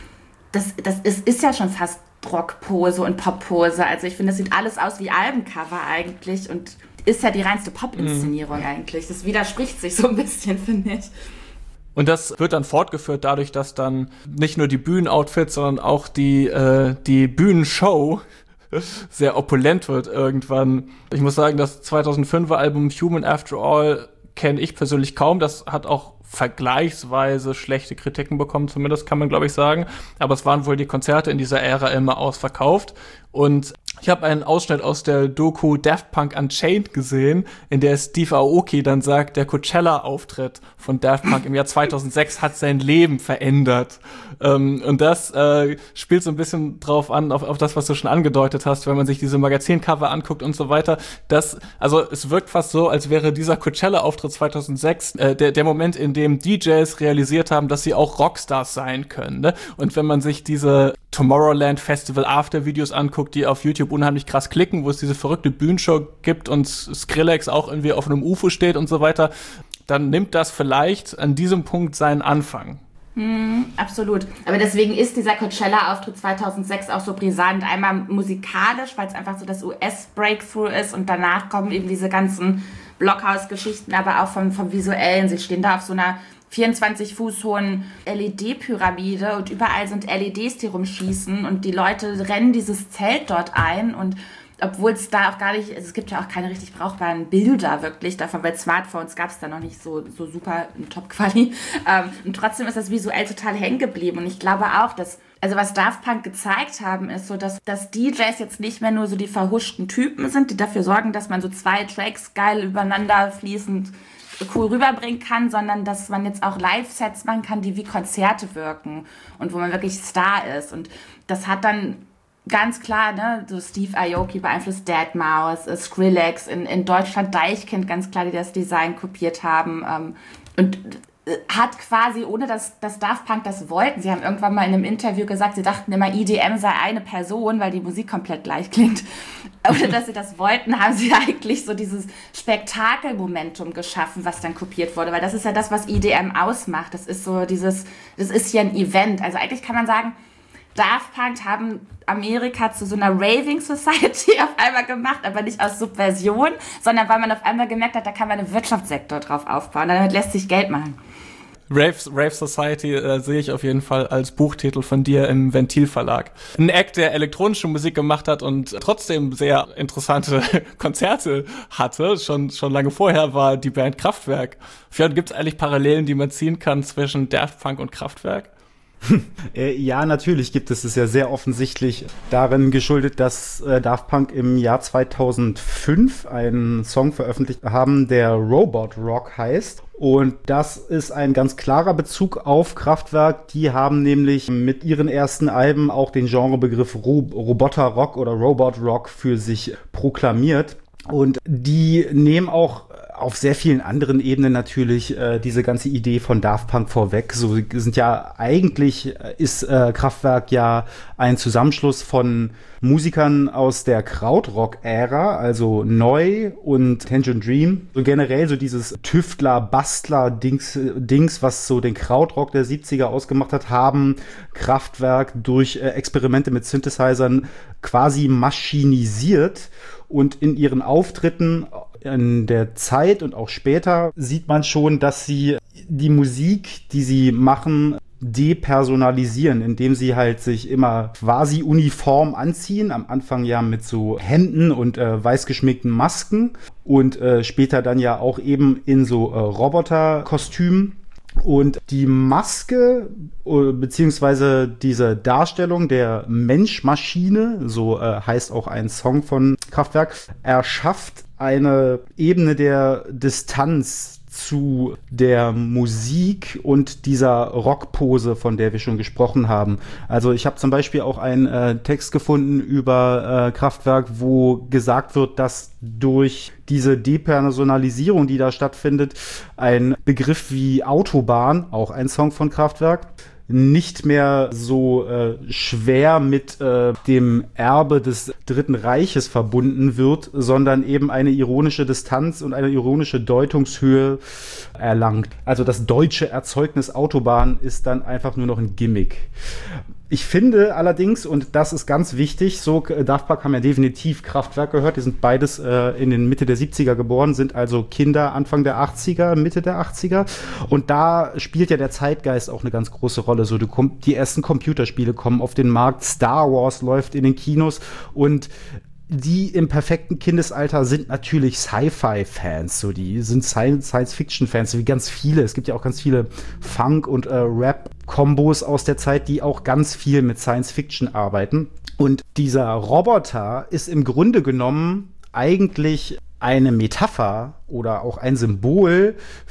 das, das ist, ist ja schon fast Rockpose und Poppose. Also ich finde, das sieht alles aus wie Albencover eigentlich und ist ja die reinste Pop-Inszenierung mhm. eigentlich. Das widerspricht sich so ein bisschen, finde ich. Und das wird dann fortgeführt dadurch, dass dann nicht nur die Bühnenoutfits, sondern auch die, äh, die Bühnenshow sehr opulent wird irgendwann. Ich muss sagen, das zweitausendfünfer Album Human After All kenne ich persönlich kaum. Das hat auch vergleichsweise schlechte Kritiken bekommen, zumindest kann man, glaube ich, sagen. Aber es waren wohl die Konzerte in dieser Ära immer ausverkauft. Und ich habe einen Ausschnitt aus der Doku Daft Punk Unchained gesehen, in der Steve Aoki dann sagt, der Coachella-Auftritt von Daft Punk im Jahr zweitausendsechs hat sein Leben verändert. Ähm, und das äh, spielt so ein bisschen drauf an, auf, auf das, was du schon angedeutet hast, wenn man sich diese Magazincover anguckt und so weiter. Das, also es wirkt fast so, als wäre dieser Coachella-Auftritt zweitausendsechs äh, der, der Moment, in dem D Js realisiert haben, dass sie auch Rockstars sein können. Ne? Und wenn man sich diese Tomorrowland Festival After Videos anguckt, die auf YouTube unheimlich krass klicken, wo es diese verrückte Bühnenshow gibt und Skrillex auch irgendwie auf einem U F O steht und so weiter, dann nimmt das vielleicht an diesem Punkt seinen Anfang. Mm, absolut. Aber deswegen ist dieser Coachella-Auftritt zweitausendsechs auch so brisant. Einmal musikalisch, weil es einfach so das U S-Breakthrough ist und danach kommen eben diese ganzen Blockhaus-Geschichten, aber auch vom, vom Visuellen. Sie stehen da auf so einer vierundzwanzig Fuß hohen L E D-Pyramide und überall sind L E Ds, die rumschießen und die Leute rennen dieses Zelt dort ein und obwohl es da auch gar nicht, also es gibt ja auch keine richtig brauchbaren Bilder wirklich davon, weil Smartphones gab es da noch nicht so, so super in Top-Quali. Ähm, und trotzdem ist das visuell total hängen geblieben. Und ich glaube auch, dass, also was Daft Punk gezeigt haben, ist so, dass, dass D Js jetzt nicht mehr nur so die verhuschten Typen sind, die dafür sorgen, dass man so zwei Tracks geil übereinander fließend cool rüberbringen kann, sondern dass man jetzt auch Live-Sets machen kann, die wie Konzerte wirken und wo man wirklich Star ist. Und das hat dann ganz klar, ne, so Steve Aoki beeinflusst Deadmau5, äh, Skrillex, in, in Deutschland Deichkind ganz klar, die das Design kopiert haben. Ähm, und hat quasi, ohne dass, dass Daft Punk das wollten, sie haben irgendwann mal in einem Interview gesagt, sie dachten immer, E D M sei eine Person, weil die Musik komplett gleich klingt. Ohne dass sie das wollten, haben sie eigentlich so dieses Spektakelmomentum geschaffen, was dann kopiert wurde, weil das ist ja das, was E D M ausmacht. Das ist so dieses, das ist ja ein Event. Also eigentlich kann man sagen, Daft Punk haben Amerika zu so einer Raving Society auf einmal gemacht, aber nicht aus Subversion, sondern weil man auf einmal gemerkt hat, da kann man einen Wirtschaftssektor drauf aufbauen, damit lässt sich Geld machen. Rave, Rave Society äh, sehe ich auf jeden Fall als Buchtitel von dir im Ventil Verlag. Ein Act, der elektronische Musik gemacht hat und trotzdem sehr interessante Konzerte hatte, schon schon lange vorher, war die Band Kraftwerk. Gibt es eigentlich Parallelen, die man ziehen kann zwischen Daft Punk und Kraftwerk? Ja, natürlich gibt es. Es ist ja sehr offensichtlich darin geschuldet, dass äh, Daft Punk im Jahr zweitausendfünf einen Song veröffentlicht haben, der Robot Rock heißt. Und das ist ein ganz klarer Bezug auf Kraftwerk. Die haben nämlich mit ihren ersten Alben auch den Genrebegriff Ro- Roboter Rock oder Robot Rock für sich proklamiert. Und die nehmen auch auf sehr vielen anderen Ebenen natürlich äh, diese ganze Idee von Daft Punk vorweg. So sind ja eigentlich ist äh, Kraftwerk ja ein Zusammenschluss von Musikern aus der Krautrock-Ära, also Neu und Tangerine Dream. So generell so dieses Tüftler-Bastler-Dings, Dings, was so den Krautrock der siebziger ausgemacht hat, haben Kraftwerk durch äh, Experimente mit Synthesizern quasi maschinisiert. Und in ihren Auftritten in der Zeit und auch später sieht man schon, dass sie die Musik, die sie machen, depersonalisieren, indem sie halt sich immer quasi uniform anziehen. Am Anfang ja mit so Hemden und äh, weiß geschminkten Masken und äh, später dann ja auch eben in so äh, Roboterkostümen. Und die Maske, beziehungsweise diese Darstellung der Mensch-Maschine, so äh, heißt auch ein Song von Kraftwerk, erschafft eine Ebene der Distanz zu der Musik und dieser Rockpose, von der wir schon gesprochen haben. Also ich habe zum Beispiel auch einen äh, Text gefunden über äh, Kraftwerk, wo gesagt wird, dass durch diese Depersonalisierung, die da stattfindet, ein Begriff wie Autobahn, auch ein Song von Kraftwerk, nicht mehr so äh, schwer mit äh, dem Erbe des Dritten Reiches verbunden wird, sondern eben eine ironische Distanz und eine ironische Deutungshöhe erlangt. Also das deutsche Erzeugnis Autobahn ist dann einfach nur noch ein Gimmick. Ich finde allerdings, und das ist ganz wichtig, so Daft Punk haben ja definitiv Kraftwerk gehört, die sind beides äh, in den Mitte der siebziger geboren, sind also Kinder Anfang der achtziger, Mitte der achtziger, und da spielt ja der Zeitgeist auch eine ganz große Rolle. So, du komm, die ersten Computerspiele kommen auf den Markt, Star Wars läuft in den Kinos, und die im perfekten Kindesalter sind natürlich Sci-Fi-Fans, so die sind Science-Fiction-Fans, wie ganz viele. Es gibt ja auch ganz viele Funk- und äh, Rap-Kombos aus der Zeit, die auch ganz viel mit Science-Fiction arbeiten. Und dieser Roboter ist im Grunde genommen eigentlich eine Metapher oder auch ein Symbol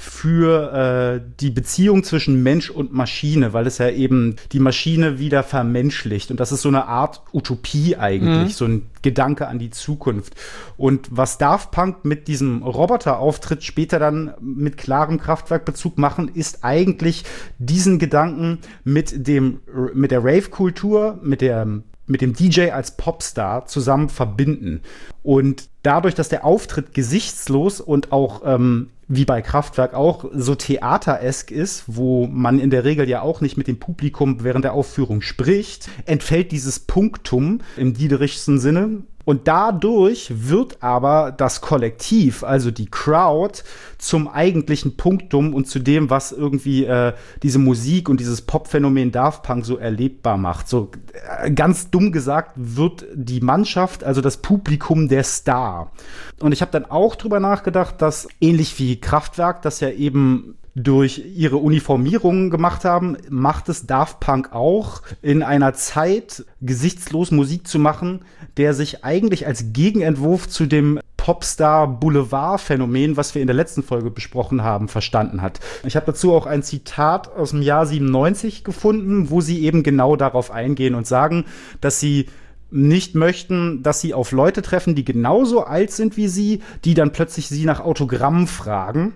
für äh, die Beziehung zwischen Mensch und Maschine, weil es ja eben die Maschine wieder vermenschlicht. Und das ist so eine Art Utopie eigentlich, mhm. so ein Gedanke an die Zukunft. Und was Daft Punk mit diesem Roboterauftritt später dann mit klarem Kraftwerkbezug machen, ist eigentlich diesen Gedanken mit dem mit der Rave-Kultur, mit der mit dem D J als Popstar zusammen verbinden. Und dadurch, dass der Auftritt gesichtslos und auch, ähm, wie bei Kraftwerk auch, so theateresk ist, wo man in der Regel ja auch nicht mit dem Publikum während der Aufführung spricht, entfällt dieses Punktum im Diederichschen Sinne. Und dadurch wird aber das Kollektiv, also die Crowd, zum eigentlichen Punktum und zu dem, was irgendwie äh, diese Musik und dieses Popphänomen Daft Punk so erlebbar macht. So äh, ganz dumm gesagt wird die Mannschaft, also das Publikum, der Star. Und ich habe dann auch drüber nachgedacht, dass ähnlich wie Kraftwerk, das ja eben durch ihre Uniformierungen gemacht haben, macht es Daft Punk auch, in einer Zeit gesichtslos Musik zu machen, der sich eigentlich als Gegenentwurf zu dem Popstar-Boulevard-Phänomen, was wir in der letzten Folge besprochen haben, verstanden hat. Ich habe dazu auch ein Zitat aus dem Jahr siebenundneunzig gefunden, wo sie eben genau darauf eingehen und sagen, dass sie nicht möchten, dass sie auf Leute treffen, die genauso alt sind wie sie, die dann plötzlich sie nach Autogrammen fragen,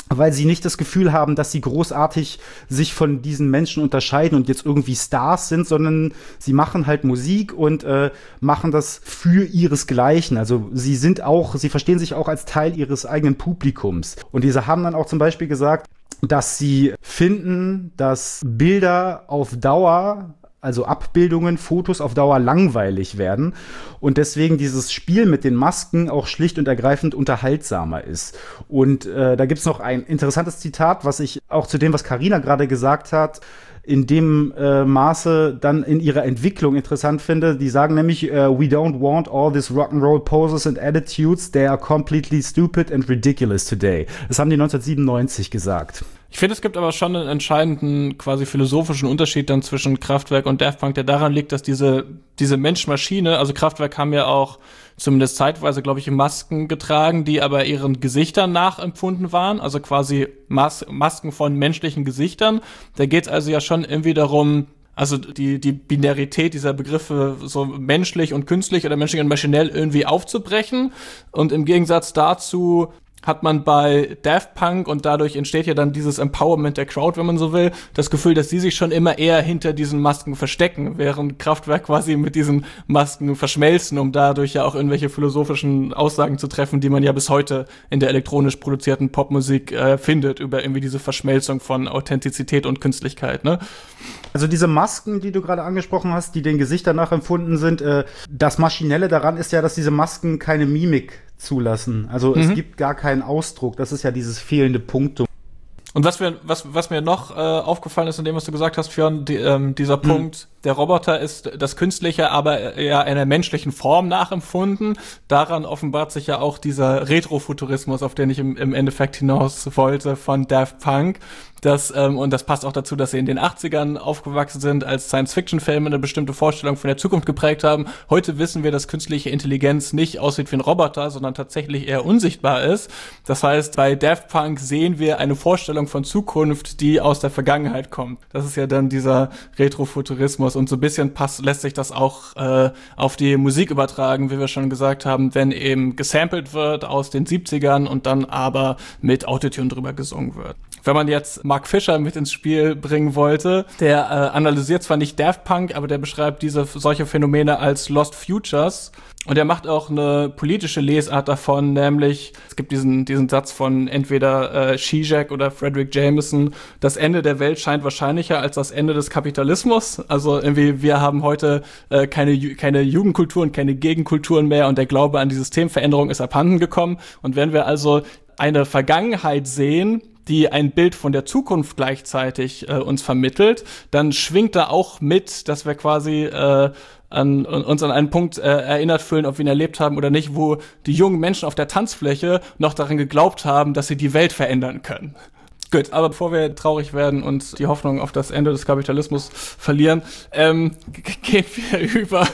weil sie nicht das Gefühl haben, dass sie großartig sich von diesen Menschen unterscheiden und jetzt irgendwie Stars sind, sondern sie machen halt Musik und äh, machen das für ihresgleichen. Also sie sind auch, sie verstehen sich auch als Teil ihres eigenen Publikums. Und diese haben dann auch zum Beispiel gesagt, dass sie finden, dass Bilder auf Dauer, also Abbildungen, Fotos auf Dauer langweilig werden und deswegen dieses Spiel mit den Masken auch schlicht und ergreifend unterhaltsamer ist. Und äh, da gibt's noch ein interessantes Zitat, was ich auch zu dem, was Carina gerade gesagt hat, in dem äh, Maße dann in ihrer Entwicklung interessant finde. Die sagen nämlich, uh, we don't want all these rock'n'roll poses and attitudes, they are completely stupid and ridiculous today. Das haben die neunzehnhundertsiebenundneunzig gesagt. Ich finde, es gibt aber schon einen entscheidenden, quasi philosophischen Unterschied dann zwischen Kraftwerk und Daft Punk, der daran liegt, dass diese, diese Mensch-Maschine, also Kraftwerk haben ja auch zumindest zeitweise, glaube ich, Masken getragen, die aber ihren Gesichtern nachempfunden waren, also quasi Mas- Masken von menschlichen Gesichtern. Da geht es also ja schon irgendwie darum, also die, die Binarität dieser Begriffe so menschlich und künstlich oder menschlich und maschinell irgendwie aufzubrechen. Und im Gegensatz dazu hat man bei Daft Punk, und dadurch entsteht ja dann dieses Empowerment der Crowd, wenn man so will, das Gefühl, dass sie sich schon immer eher hinter diesen Masken verstecken, während Kraftwerk quasi mit diesen Masken verschmelzen, um dadurch ja auch irgendwelche philosophischen Aussagen zu treffen, die man ja bis heute in der elektronisch produzierten Popmusik äh, findet, über irgendwie diese Verschmelzung von Authentizität und Künstlichkeit, ne? Also diese Masken, die du gerade angesprochen hast, die den Gesichtern nachempfunden sind, äh, das Maschinelle daran ist ja, dass diese Masken keine Mimik zulassen. Also mhm. es gibt gar keinen Ausdruck. Das ist ja dieses fehlende Punktum. Und was mir, was, was mir noch äh, aufgefallen ist in dem, was du gesagt hast, Fionn, die, ähm, dieser mhm. Punkt, der Roboter ist das Künstliche, aber eher einer menschlichen Form nachempfunden. Daran offenbart sich ja auch dieser Retrofuturismus, auf den ich im, im Endeffekt hinaus wollte, von Daft Punk. Das, ähm, und das passt auch dazu, dass sie in den achtzigern aufgewachsen sind, als Science-Fiction-Filme eine bestimmte Vorstellung von der Zukunft geprägt haben. Heute wissen wir, dass künstliche Intelligenz nicht aussieht wie ein Roboter, sondern tatsächlich eher unsichtbar ist. Das heißt, bei Daft Punk sehen wir eine Vorstellung von Zukunft, die aus der Vergangenheit kommt. Das ist ja dann dieser Retrofuturismus. Und so ein bisschen passt, lässt sich das auch äh, auf die Musik übertragen, wie wir schon gesagt haben, wenn eben gesampelt wird aus den siebzigern und dann aber mit Autotune drüber gesungen wird. Wenn man jetzt Mark Fisher mit ins Spiel bringen wollte, der äh, analysiert zwar nicht Daft Punk, aber der beschreibt diese solche Phänomene als Lost Futures. Und er macht auch eine politische Lesart davon, nämlich es gibt diesen diesen Satz von entweder äh, Zizek oder Frederick Jameson: Das Ende der Welt scheint wahrscheinlicher als das Ende des Kapitalismus. Also irgendwie wir haben heute äh, keine keine Jugendkulturen, keine Gegenkulturen mehr und der Glaube an die Systemveränderung ist abhanden gekommen. Und wenn wir also eine Vergangenheit sehen, die ein Bild von der Zukunft gleichzeitig äh, uns vermittelt, dann schwingt da auch mit, dass wir quasi äh, an, uns an einen Punkt äh, erinnert fühlen, ob wir ihn erlebt haben oder nicht, wo die jungen Menschen auf der Tanzfläche noch daran geglaubt haben, dass sie die Welt verändern können. Gut, aber bevor wir traurig werden und die Hoffnung auf das Ende des Kapitalismus verlieren, ähm, g- gehen wir über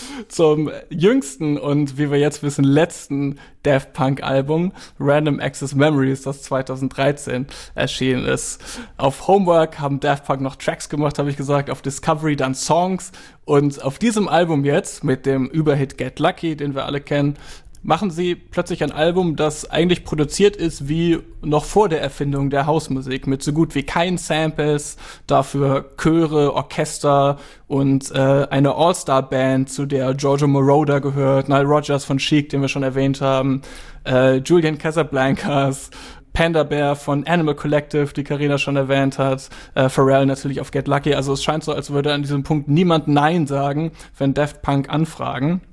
zum jüngsten und, wie wir jetzt wissen, letzten Daft Punk Album, Random Access Memories, das zweitausenddreizehn erschienen ist. Auf Homework haben Daft Punk noch Tracks gemacht, habe ich gesagt, auf Discovery dann Songs, und auf diesem Album jetzt mit dem Überhit Get Lucky, den wir alle kennen, machen sie plötzlich ein Album, das eigentlich produziert ist wie noch vor der Erfindung der Hausmusik, mit so gut wie keinen Samples, dafür Chöre, Orchester und äh, eine All-Star-Band, zu der Giorgio Moroder gehört, Nile Rodgers von Chic, den wir schon erwähnt haben, äh, Julian Casablancas, Panda Bear von Animal Collective, die Carina schon erwähnt hat, äh, Pharrell natürlich auf Get Lucky. Also es scheint so, als würde an diesem Punkt niemand Nein sagen, wenn Daft Punk anfragen.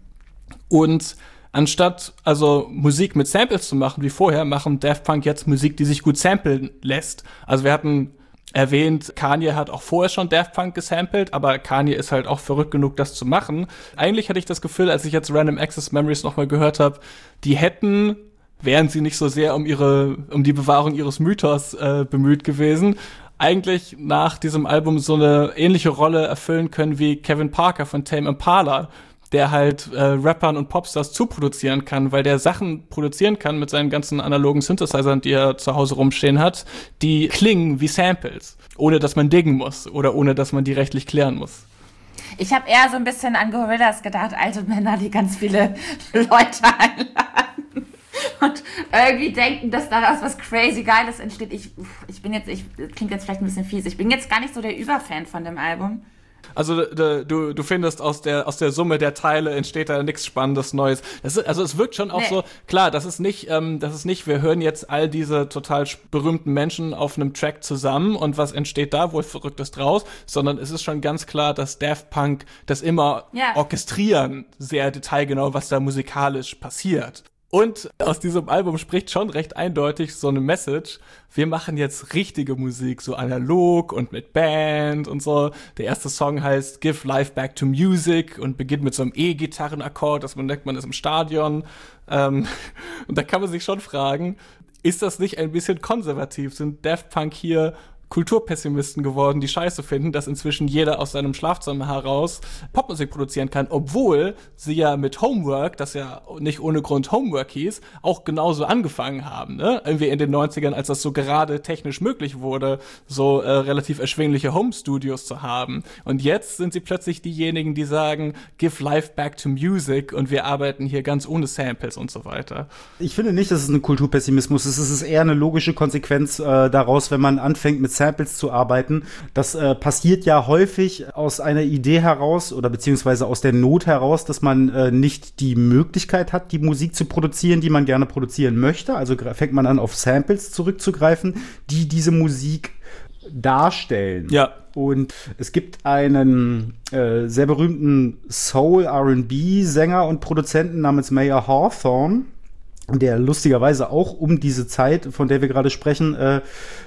Und anstatt also Musik mit Samples zu machen wie vorher, machen Daft Punk jetzt Musik, die sich gut samplen lässt. Also wir hatten erwähnt, Kanye hat auch vorher schon Daft Punk gesampelt, aber Kanye ist halt auch verrückt genug, das zu machen. Eigentlich hatte ich das Gefühl, als ich jetzt Random Access Memories nochmal gehört habe, die hätten, wären sie nicht so sehr um ihre, um die Bewahrung ihres Mythos äh, bemüht gewesen, eigentlich nach diesem Album so eine ähnliche Rolle erfüllen können wie Kevin Parker von Tame Impala, der halt äh, Rappern und Popstars zuproduzieren kann, weil der Sachen produzieren kann mit seinen ganzen analogen Synthesizern, die er zu Hause rumstehen hat, die klingen wie Samples, ohne dass man diggen muss oder ohne dass man die rechtlich klären muss. Ich habe eher so ein bisschen an Gorillaz gedacht, alte Männer, die ganz viele Leute einladen. und irgendwie denken, dass daraus was crazy Geiles entsteht. Ich, ich bin jetzt, ich klingt jetzt vielleicht ein bisschen fies, ich bin jetzt gar nicht so der Überfan von dem Album. Also du, du findest, aus der, aus der Summe der Teile entsteht da nichts Spannendes Neues. Das ist, also es wirkt schon auch nee. so, klar, das ist nicht, ähm, das ist nicht, wir hören jetzt all diese total berühmten Menschen auf einem Track zusammen und was entsteht da, wohl Verrücktes draus, sondern es ist schon ganz klar, dass Daft Punk das immer ja. orchestrieren, sehr detailgenau, was da musikalisch passiert. Und aus diesem Album spricht schon recht eindeutig so eine Message. Wir machen jetzt richtige Musik, so analog und mit Band und so. Der erste Song heißt Give Life Back to Music und beginnt mit so einem E-Gitarrenakkord, dass man denkt, man ist im Stadion. Ähm, und da kann man sich schon fragen, ist das nicht ein bisschen konservativ? Sind Daft Punk hier Kulturpessimisten geworden, die Scheiße finden, dass inzwischen jeder aus seinem Schlafzimmer heraus Popmusik produzieren kann, obwohl sie ja mit Homework, das ja nicht ohne Grund Homework hieß, auch genauso angefangen haben, ne? Irgendwie in den neunzigern, als das so gerade technisch möglich wurde, so äh, relativ erschwingliche Home-Studios zu haben. Und jetzt sind sie plötzlich diejenigen, die sagen, give life back to music und wir arbeiten hier ganz ohne Samples und so weiter. Ich finde nicht, dass es ein Kulturpessimismus ist. Es ist eher eine logische Konsequenz äh, daraus, wenn man anfängt mit Samples zu arbeiten. Das äh, passiert ja häufig aus einer Idee heraus oder beziehungsweise aus der Not heraus, dass man äh, nicht die Möglichkeit hat, die Musik zu produzieren, die man gerne produzieren möchte. Also fängt man an, auf Samples zurückzugreifen, die diese Musik darstellen. Ja. Und es gibt einen äh, sehr berühmten Soul-R and B-Sänger und Produzenten namens Mayer Hawthorne, der lustigerweise auch um diese Zeit, von der wir gerade sprechen, äh,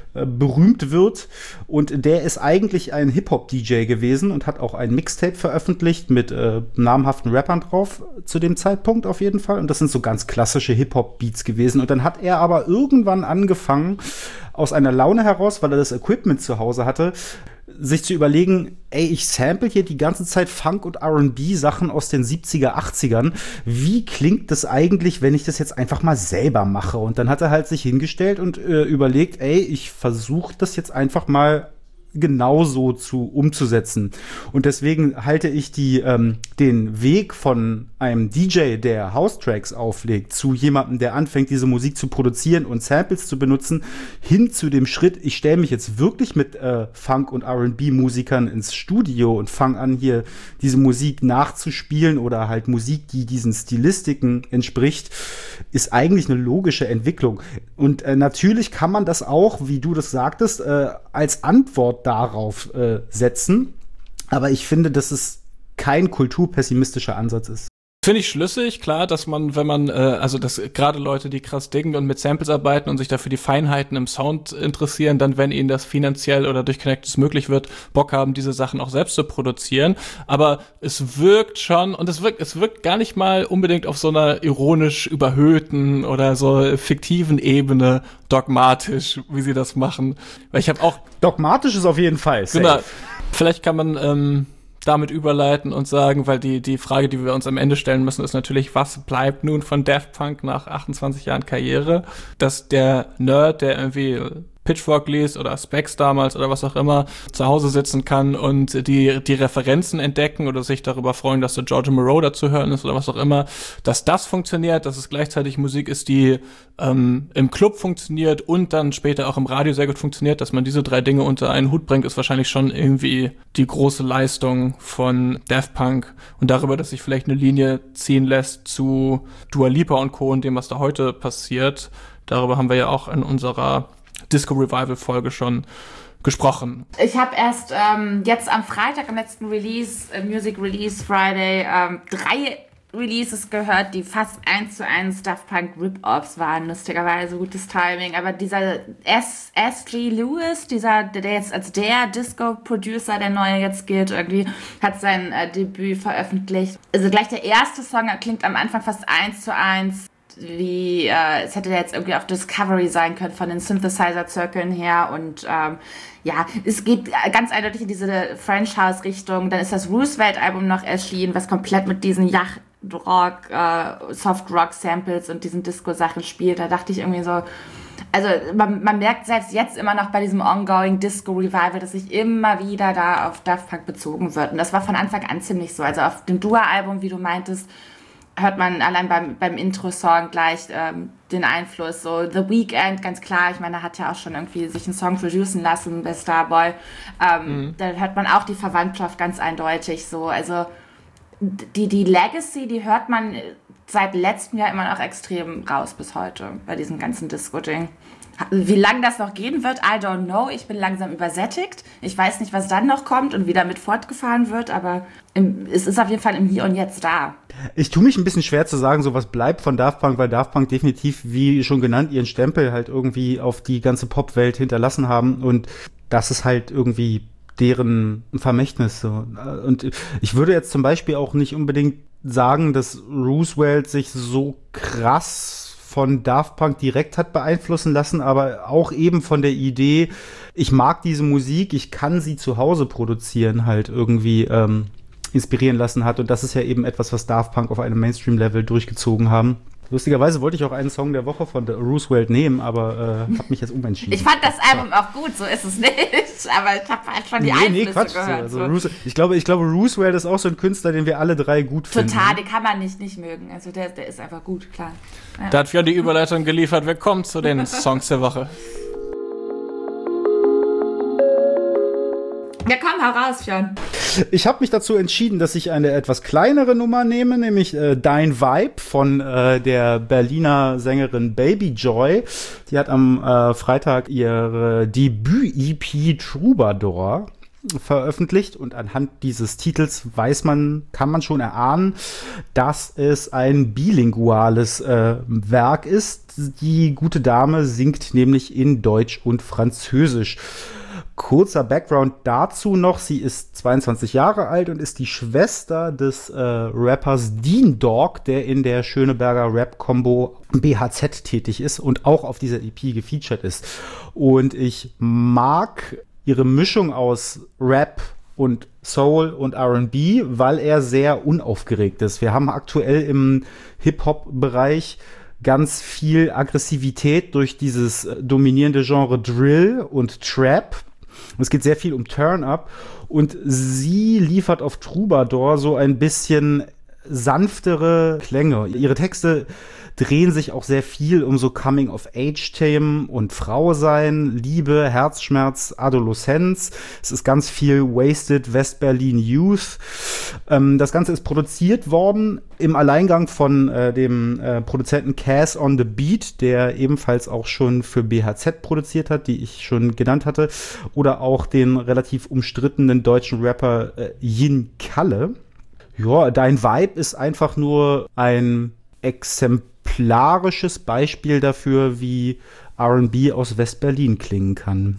berühmt wird, und der ist eigentlich ein Hip-Hop-D J gewesen und hat auch ein Mixtape veröffentlicht mit äh, namhaften Rappern drauf, zu dem Zeitpunkt auf jeden Fall, und das sind so ganz klassische Hip-Hop-Beats gewesen, und dann hat er aber irgendwann angefangen, aus einer Laune heraus, weil er das Equipment zu Hause hatte, sich zu überlegen, ey, ich sample hier die ganze Zeit Funk- und R and B-Sachen aus den siebziger, achtzigern. Wie klingt das eigentlich, wenn ich das jetzt einfach mal selber mache? Und dann hat er halt sich hingestellt und äh, überlegt, ey, ich versuche das jetzt einfach mal genauso zu umzusetzen. Und deswegen halte ich die ähm, den Weg von einem D J, der House-Tracks auflegt, zu jemandem, der anfängt, diese Musik zu produzieren und Samples zu benutzen, hin zu dem Schritt, ich stelle mich jetzt wirklich mit äh, Funk- und R and B-Musikern ins Studio und fange an, hier diese Musik nachzuspielen oder halt Musik, die diesen Stilistiken entspricht, ist eigentlich eine logische Entwicklung. Und äh, natürlich kann man das auch, wie du das sagtest, äh, als Antwort darauf äh, setzen. Aber ich finde, dass es kein kulturpessimistischer Ansatz ist. Finde ich schlüssig, klar, dass man, wenn man, äh, also dass gerade Leute, die krass dingen und mit Samples arbeiten und sich dafür die Feinheiten im Sound interessieren, dann, wenn ihnen das finanziell oder durch Connections möglich wird, Bock haben, diese Sachen auch selbst zu produzieren. Aber es wirkt schon, und es wirkt, es wirkt gar nicht mal unbedingt auf so einer ironisch überhöhten oder so fiktiven Ebene dogmatisch, wie sie das machen. Weil ich habe auch... Dogmatisch ist auf jeden Fall safe. Genau. Vielleicht kann man... ähm damit überleiten und sagen, weil die die Frage, die wir uns am Ende stellen müssen, ist natürlich, was bleibt nun von Daft Punk nach achtundzwanzig Jahren Karriere? Dass der Nerd, der irgendwie Pitchfork liest oder Specs damals oder was auch immer, zu Hause sitzen kann und die die Referenzen entdecken oder sich darüber freuen, dass der Giorgio Moroder zu hören ist oder was auch immer, dass das funktioniert, dass es gleichzeitig Musik ist, die ähm, im Club funktioniert und dann später auch im Radio sehr gut funktioniert, dass man diese drei Dinge unter einen Hut bringt, ist wahrscheinlich schon irgendwie die große Leistung von Daft Punk, und darüber, dass sich vielleicht eine Linie ziehen lässt zu Dua Lipa und Co. und dem, was da heute passiert. Darüber haben wir ja auch in unserer Disco-Revival-Folge schon gesprochen. Ich habe erst ähm, jetzt am Freitag, am letzten Release, äh, Music Release Friday, ähm, drei Releases gehört, die fast eins zu eins Daft Punk Rip-Offs waren, lustigerweise, gutes Timing. Aber dieser S. S G Lewis, dieser, der jetzt als der Disco-Producer, der neue jetzt gilt, irgendwie, hat sein äh, Debüt veröffentlicht. Also gleich der erste Song klingt am Anfang fast eins zu eins wie, äh, es hätte jetzt irgendwie auf Discovery sein können von den Synthesizer-Zirkeln her, und ähm, ja, es geht ganz eindeutig in diese French House-Richtung. Dann ist das Roosevelt-Album noch erschienen, was komplett mit diesen Yacht-Rock, äh, Soft-Rock-Samples und diesen Disco-Sachen spielt. Da dachte ich irgendwie so, also man, man merkt selbst jetzt immer noch bei diesem ongoing Disco-Revival, dass sich immer wieder da auf Daft Punk bezogen wird. Und das war von Anfang an ziemlich so. Also auf dem Dua-Album, wie du meintest, hört man allein beim, beim Intro-Song gleich ähm, den Einfluss. So The Weeknd, ganz klar, ich meine, er hat ja auch schon irgendwie sich einen Song producen lassen bei Starboy. Ähm, mhm. Da hört man auch die Verwandtschaft ganz eindeutig so. Also die, die Legacy, die hört man seit letztem Jahr immer noch extrem raus bis heute bei diesem ganzen Disco-Ding. Wie lange das noch gehen wird, I don't know. Ich bin langsam übersättigt. Ich weiß nicht, was dann noch kommt und wie damit fortgefahren wird, aber im, es ist auf jeden Fall im Hier und Jetzt da. Ich tue mich ein bisschen schwer zu sagen, so was bleibt von Daft Punk, weil Daft Punk definitiv, wie schon genannt, ihren Stempel halt irgendwie auf die ganze Popwelt hinterlassen haben und das ist halt irgendwie deren Vermächtnis. So. Und ich würde jetzt zum Beispiel auch nicht unbedingt sagen, dass Roosevelt sich so krass von Daft Punk direkt hat beeinflussen lassen, aber auch eben von der Idee, ich mag diese Musik, ich kann sie zu Hause produzieren, halt irgendwie ähm, inspirieren lassen hat. Und das ist ja eben etwas, was Daft Punk auf einem Mainstream-Level durchgezogen haben. Lustigerweise wollte ich auch einen Song der Woche von Roosevelt nehmen, aber äh, habe mich jetzt umentschieden. Ich fand das Album auch gut, so ist es nicht, aber ich habe halt schon die nee, Einflüsse nee, Quatsch, gehört. So. Also, ich, glaube, ich glaube, Roosevelt ist auch so ein Künstler, den wir alle drei gut finden. Total, den kann man nicht, nicht mögen. Also der, der ist einfach gut, klar. Ja. Da hat Fionn die Überleitung geliefert. Wir kommen zu den Songs der Woche. Ja, komm, hau raus, Fionn. Ich habe mich dazu entschieden, dass ich eine etwas kleinere Nummer nehme, nämlich äh, Dein Vibe von äh, der Berliner Sängerin Baby Joy. Die hat am äh, Freitag ihre Debüt-E P Troubadour veröffentlicht und anhand dieses Titels weiß man, kann man schon erahnen, dass es ein bilinguales äh, Werk ist. Die gute Dame singt nämlich in Deutsch und Französisch. Kurzer Background dazu noch, sie ist zweiundzwanzig Jahre alt und ist die Schwester des äh, Rappers Dean Dog, der in der Schöneberger Rap-Combo B H Z tätig ist und auch auf dieser E P gefeatured ist. Und ich mag ihre Mischung aus Rap und Soul und R and B, weil er sehr unaufgeregt ist. Wir haben aktuell im Hip-Hop-Bereich ganz viel Aggressivität durch dieses dominierende Genre Drill und Trap. Es geht sehr viel um Turn-Up und sie liefert auf Troubadour so ein bisschen sanftere Klänge. Ihre Texte drehen sich auch sehr viel um so Coming-of-Age-Themen und Frausein, Liebe, Herzschmerz, Adoleszenz. Es ist ganz viel Wasted West-Berlin Youth. Ähm, das Ganze ist produziert worden im Alleingang von äh, dem äh, Produzenten Cass on the Beat, der ebenfalls auch schon für B H Z produziert hat, die ich schon genannt hatte, oder auch den relativ umstrittenen deutschen Rapper äh, Yin Kalle. Ja, Dein Vibe ist einfach nur ein exemplarisches Beispiel dafür, wie R and B aus West-Berlin klingen kann.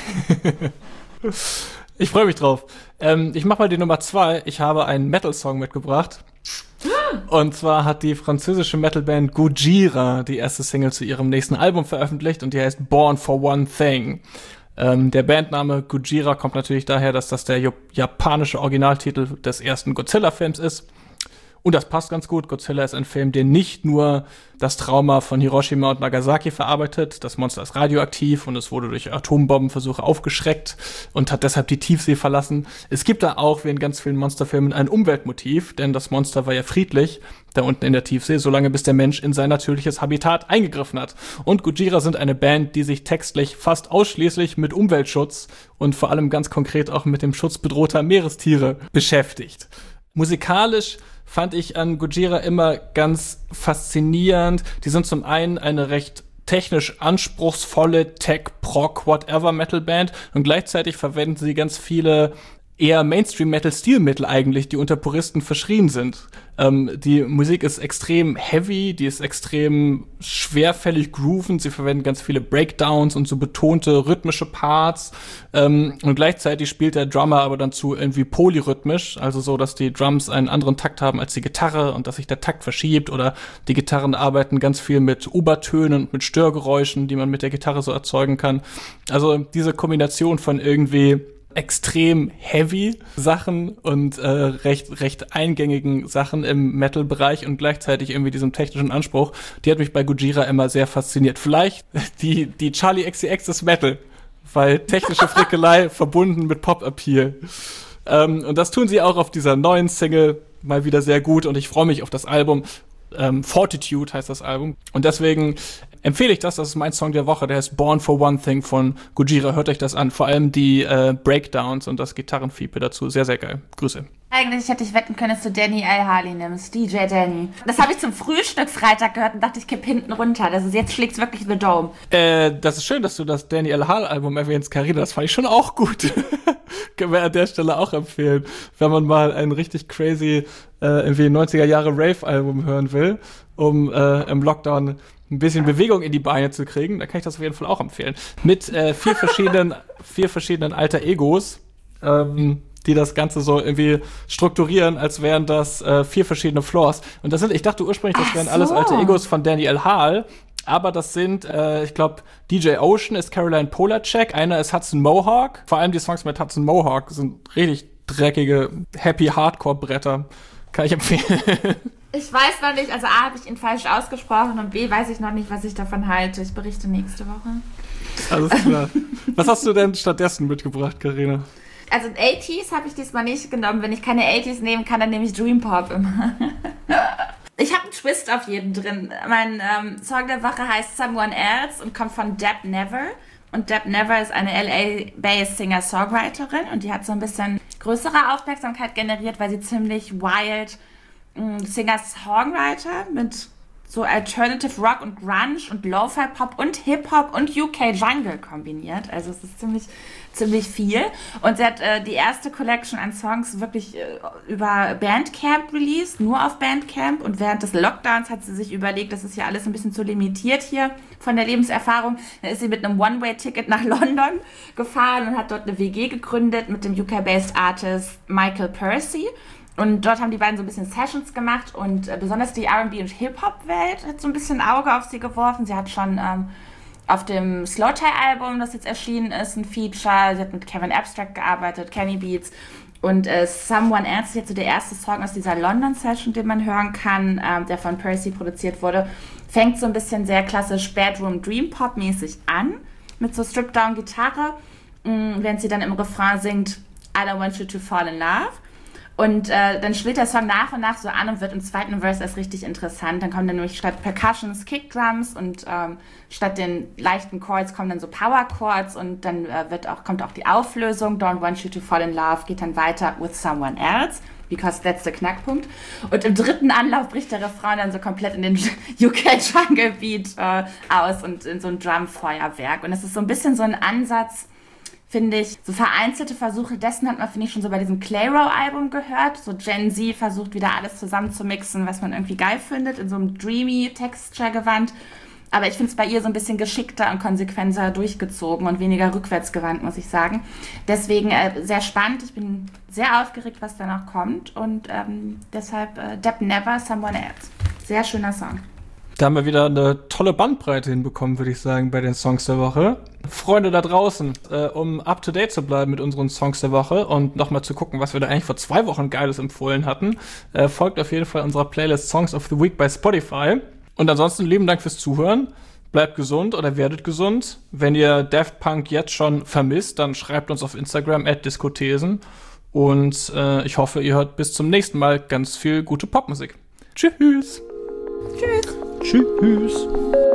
Ich freue mich drauf. Ähm, ich mache mal die Nummer zwei. Ich habe einen Metal-Song mitgebracht. Und zwar hat die französische Metalband Gojira die erste Single zu ihrem nächsten Album veröffentlicht und die heißt Born for One Thing. Ähm, der Bandname Gojira kommt natürlich daher, dass das der jo- japanische Originaltitel des ersten Godzilla-Films ist. Und das passt ganz gut. Godzilla ist ein Film, der nicht nur das Trauma von Hiroshima und Nagasaki verarbeitet. Das Monster ist radioaktiv und es wurde durch Atombombenversuche aufgeschreckt und hat deshalb die Tiefsee verlassen. Es gibt da auch, wie in ganz vielen Monsterfilmen, ein Umweltmotiv, denn das Monster war ja friedlich, da unten in der Tiefsee, solange bis der Mensch in sein natürliches Habitat eingegriffen hat. Und Gojira sind eine Band, die sich textlich fast ausschließlich mit Umweltschutz und vor allem ganz konkret auch mit dem Schutz bedrohter Meerestiere beschäftigt. Musikalisch fand ich an Gojira immer ganz faszinierend. Die sind zum einen eine recht technisch anspruchsvolle Tech-Prog-Whatever-Metal-Band und gleichzeitig verwenden sie ganz viele eher Mainstream-Metal-Stilmittel eigentlich, die unter Puristen verschrien sind. Ähm, die Musik ist extrem heavy, die ist extrem schwerfällig groovend, sie verwenden ganz viele Breakdowns und so betonte rhythmische Parts ähm, und gleichzeitig spielt der Drummer aber dann zu irgendwie polyrhythmisch, also so, dass die Drums einen anderen Takt haben als die Gitarre und dass sich der Takt verschiebt oder die Gitarren arbeiten ganz viel mit Obertönen und mit Störgeräuschen, die man mit der Gitarre so erzeugen kann. Also diese Kombination von irgendwie extrem heavy Sachen und äh, recht recht eingängigen Sachen im Metal-Bereich und gleichzeitig irgendwie diesem technischen Anspruch, die hat mich bei Gojira immer sehr fasziniert. Vielleicht die die Charlie X C X des Metal, weil technische Frickelei verbunden mit Pop-Appeal. Ähm, und das tun sie auch auf dieser neuen Single mal wieder sehr gut und ich freue mich auf das Album. Ähm, Fortitude heißt das Album. Und deswegen empfehle ich das. Das ist mein Song der Woche. Der ist Born for One Thing von Gojira. Hört euch das an. Vor allem die äh, Breakdowns und das Gitarrenfiepe dazu. Sehr, sehr geil. Grüße. Eigentlich hätte ich wetten können, dass du Danny L. Harley nimmst. D J Danny. Das habe ich zum Frühstück Freitag gehört und dachte, ich kipp hinten runter. Also jetzt schlägt's wirklich The Dome. Äh, das ist schön, dass du das Danny L. Harley Album erwähnst, Carina. Das fand ich schon auch gut. Können wir an der Stelle auch empfehlen. Wenn man mal ein richtig crazy äh, irgendwie neunziger Jahre Rave-Album hören will, um äh, im Lockdown ein bisschen Bewegung in die Beine zu kriegen, dann kann ich das auf jeden Fall auch empfehlen. Mit äh, vier verschiedenen vier verschiedenen Alter Egos, ähm, die das Ganze so irgendwie strukturieren, als wären das äh, vier verschiedene Floors. Und das sind, ich dachte ursprünglich, das Ach wären so. alles Alter Egos von Danny L. Hall, aber das sind, äh, ich glaube, D J Ocean ist Caroline Polacek, einer ist Hudson Mohawk. Vor allem die Songs mit Hudson Mohawk sind richtig dreckige, happy Hardcore-Bretter. Kann ich empfehlen. Ich weiß noch nicht, also A, habe ich ihn falsch ausgesprochen und B, weiß ich noch nicht, was ich davon halte. Ich berichte nächste Woche. Alles klar. Was hast du denn stattdessen mitgebracht, Carina? Also achtziger habe ich diesmal nicht genommen. Wenn ich keine achtziger nehmen kann, dann nehme ich Dream Pop immer. Ich habe einen Twist auf jeden drin. Mein ähm, Song der Woche heißt Someone Else und kommt von Deb Never. Und Deb Never ist eine L A-based Singer-Songwriterin und die hat so ein bisschen größere Aufmerksamkeit generiert, weil sie ziemlich wild mh, Singer-Songwriter mit so Alternative Rock und Grunge und Lo-Fi-Pop und Hip-Hop und U K-Jungle kombiniert. Also es ist ziemlich, ziemlich viel. Und sie hat äh, die erste Collection an Songs wirklich äh, über Bandcamp released, nur auf Bandcamp. Und während des Lockdowns hat sie sich überlegt, das ist ja alles ein bisschen zu limitiert hier von der Lebenserfahrung. Dann ist sie mit einem One-Way-Ticket nach London gefahren und hat dort eine W G gegründet mit dem U K-based Artist Michael Percy. Und dort haben die beiden so ein bisschen Sessions gemacht und äh, besonders die R and B- und Hip-Hop-Welt hat so ein bisschen Auge auf sie geworfen. Sie hat schon ähm, auf dem Slowthai-Album, das jetzt erschienen ist, ein Feature. Sie hat mit Kevin Abstract gearbeitet, Kenny Beats. Und äh, Someone Else ist jetzt so der erste Song aus dieser London-Session, den man hören kann, ähm, der von Percy produziert wurde. Fängt so ein bisschen sehr klassisch Bedroom-Dream-Pop-mäßig an, mit so Strip-Down-Gitarre, mh, während sie dann im Refrain singt I don't want you to fall in love. Und äh, dann schwillt der Song nach und nach so an und wird im zweiten Verse erst richtig interessant. Dann kommen dann nämlich statt Percussions Kickdrums und ähm, statt den leichten Chords kommen dann so Power Chords und dann äh, wird auch, kommt auch die Auflösung. Don't want you to fall in love geht dann weiter with someone else, because that's the Knackpunkt. Und im dritten Anlauf bricht der Refrain dann so komplett in den U K-Jungle Beat äh, aus und in so ein Drumfeuerwerk. Und es ist so ein bisschen so ein Ansatz, finde ich, so vereinzelte Versuche dessen hat man, finde ich, schon so bei diesem Clayrow-Album gehört. So Gen Z versucht wieder alles zusammenzumixen, was man irgendwie geil findet, in so einem dreamy Texture-Gewand. Aber ich finde es bei ihr so ein bisschen geschickter und konsequenter durchgezogen und weniger rückwärtsgewandt, muss ich sagen. Deswegen äh, sehr spannend. Ich bin sehr aufgeregt, was da noch kommt. Und ähm, deshalb äh, Deb Never, Someone Else. Sehr schöner Song. Da haben wir wieder eine tolle Bandbreite hinbekommen, würde ich sagen, bei den Songs der Woche. Freunde da draußen, äh, um up-to-date zu bleiben mit unseren Songs der Woche und nochmal zu gucken, was wir da eigentlich vor zwei Wochen Geiles empfohlen hatten, äh, folgt auf jeden Fall unserer Playlist Songs of the Week bei Spotify. Und ansonsten lieben Dank fürs Zuhören. Bleibt gesund oder werdet gesund. Wenn ihr Daft Punk jetzt schon vermisst, dann schreibt uns auf Instagram at diskothesen. Und äh, ich hoffe, ihr hört bis zum nächsten Mal ganz viel gute Popmusik. Tschüss. Tschüss. Tschüss.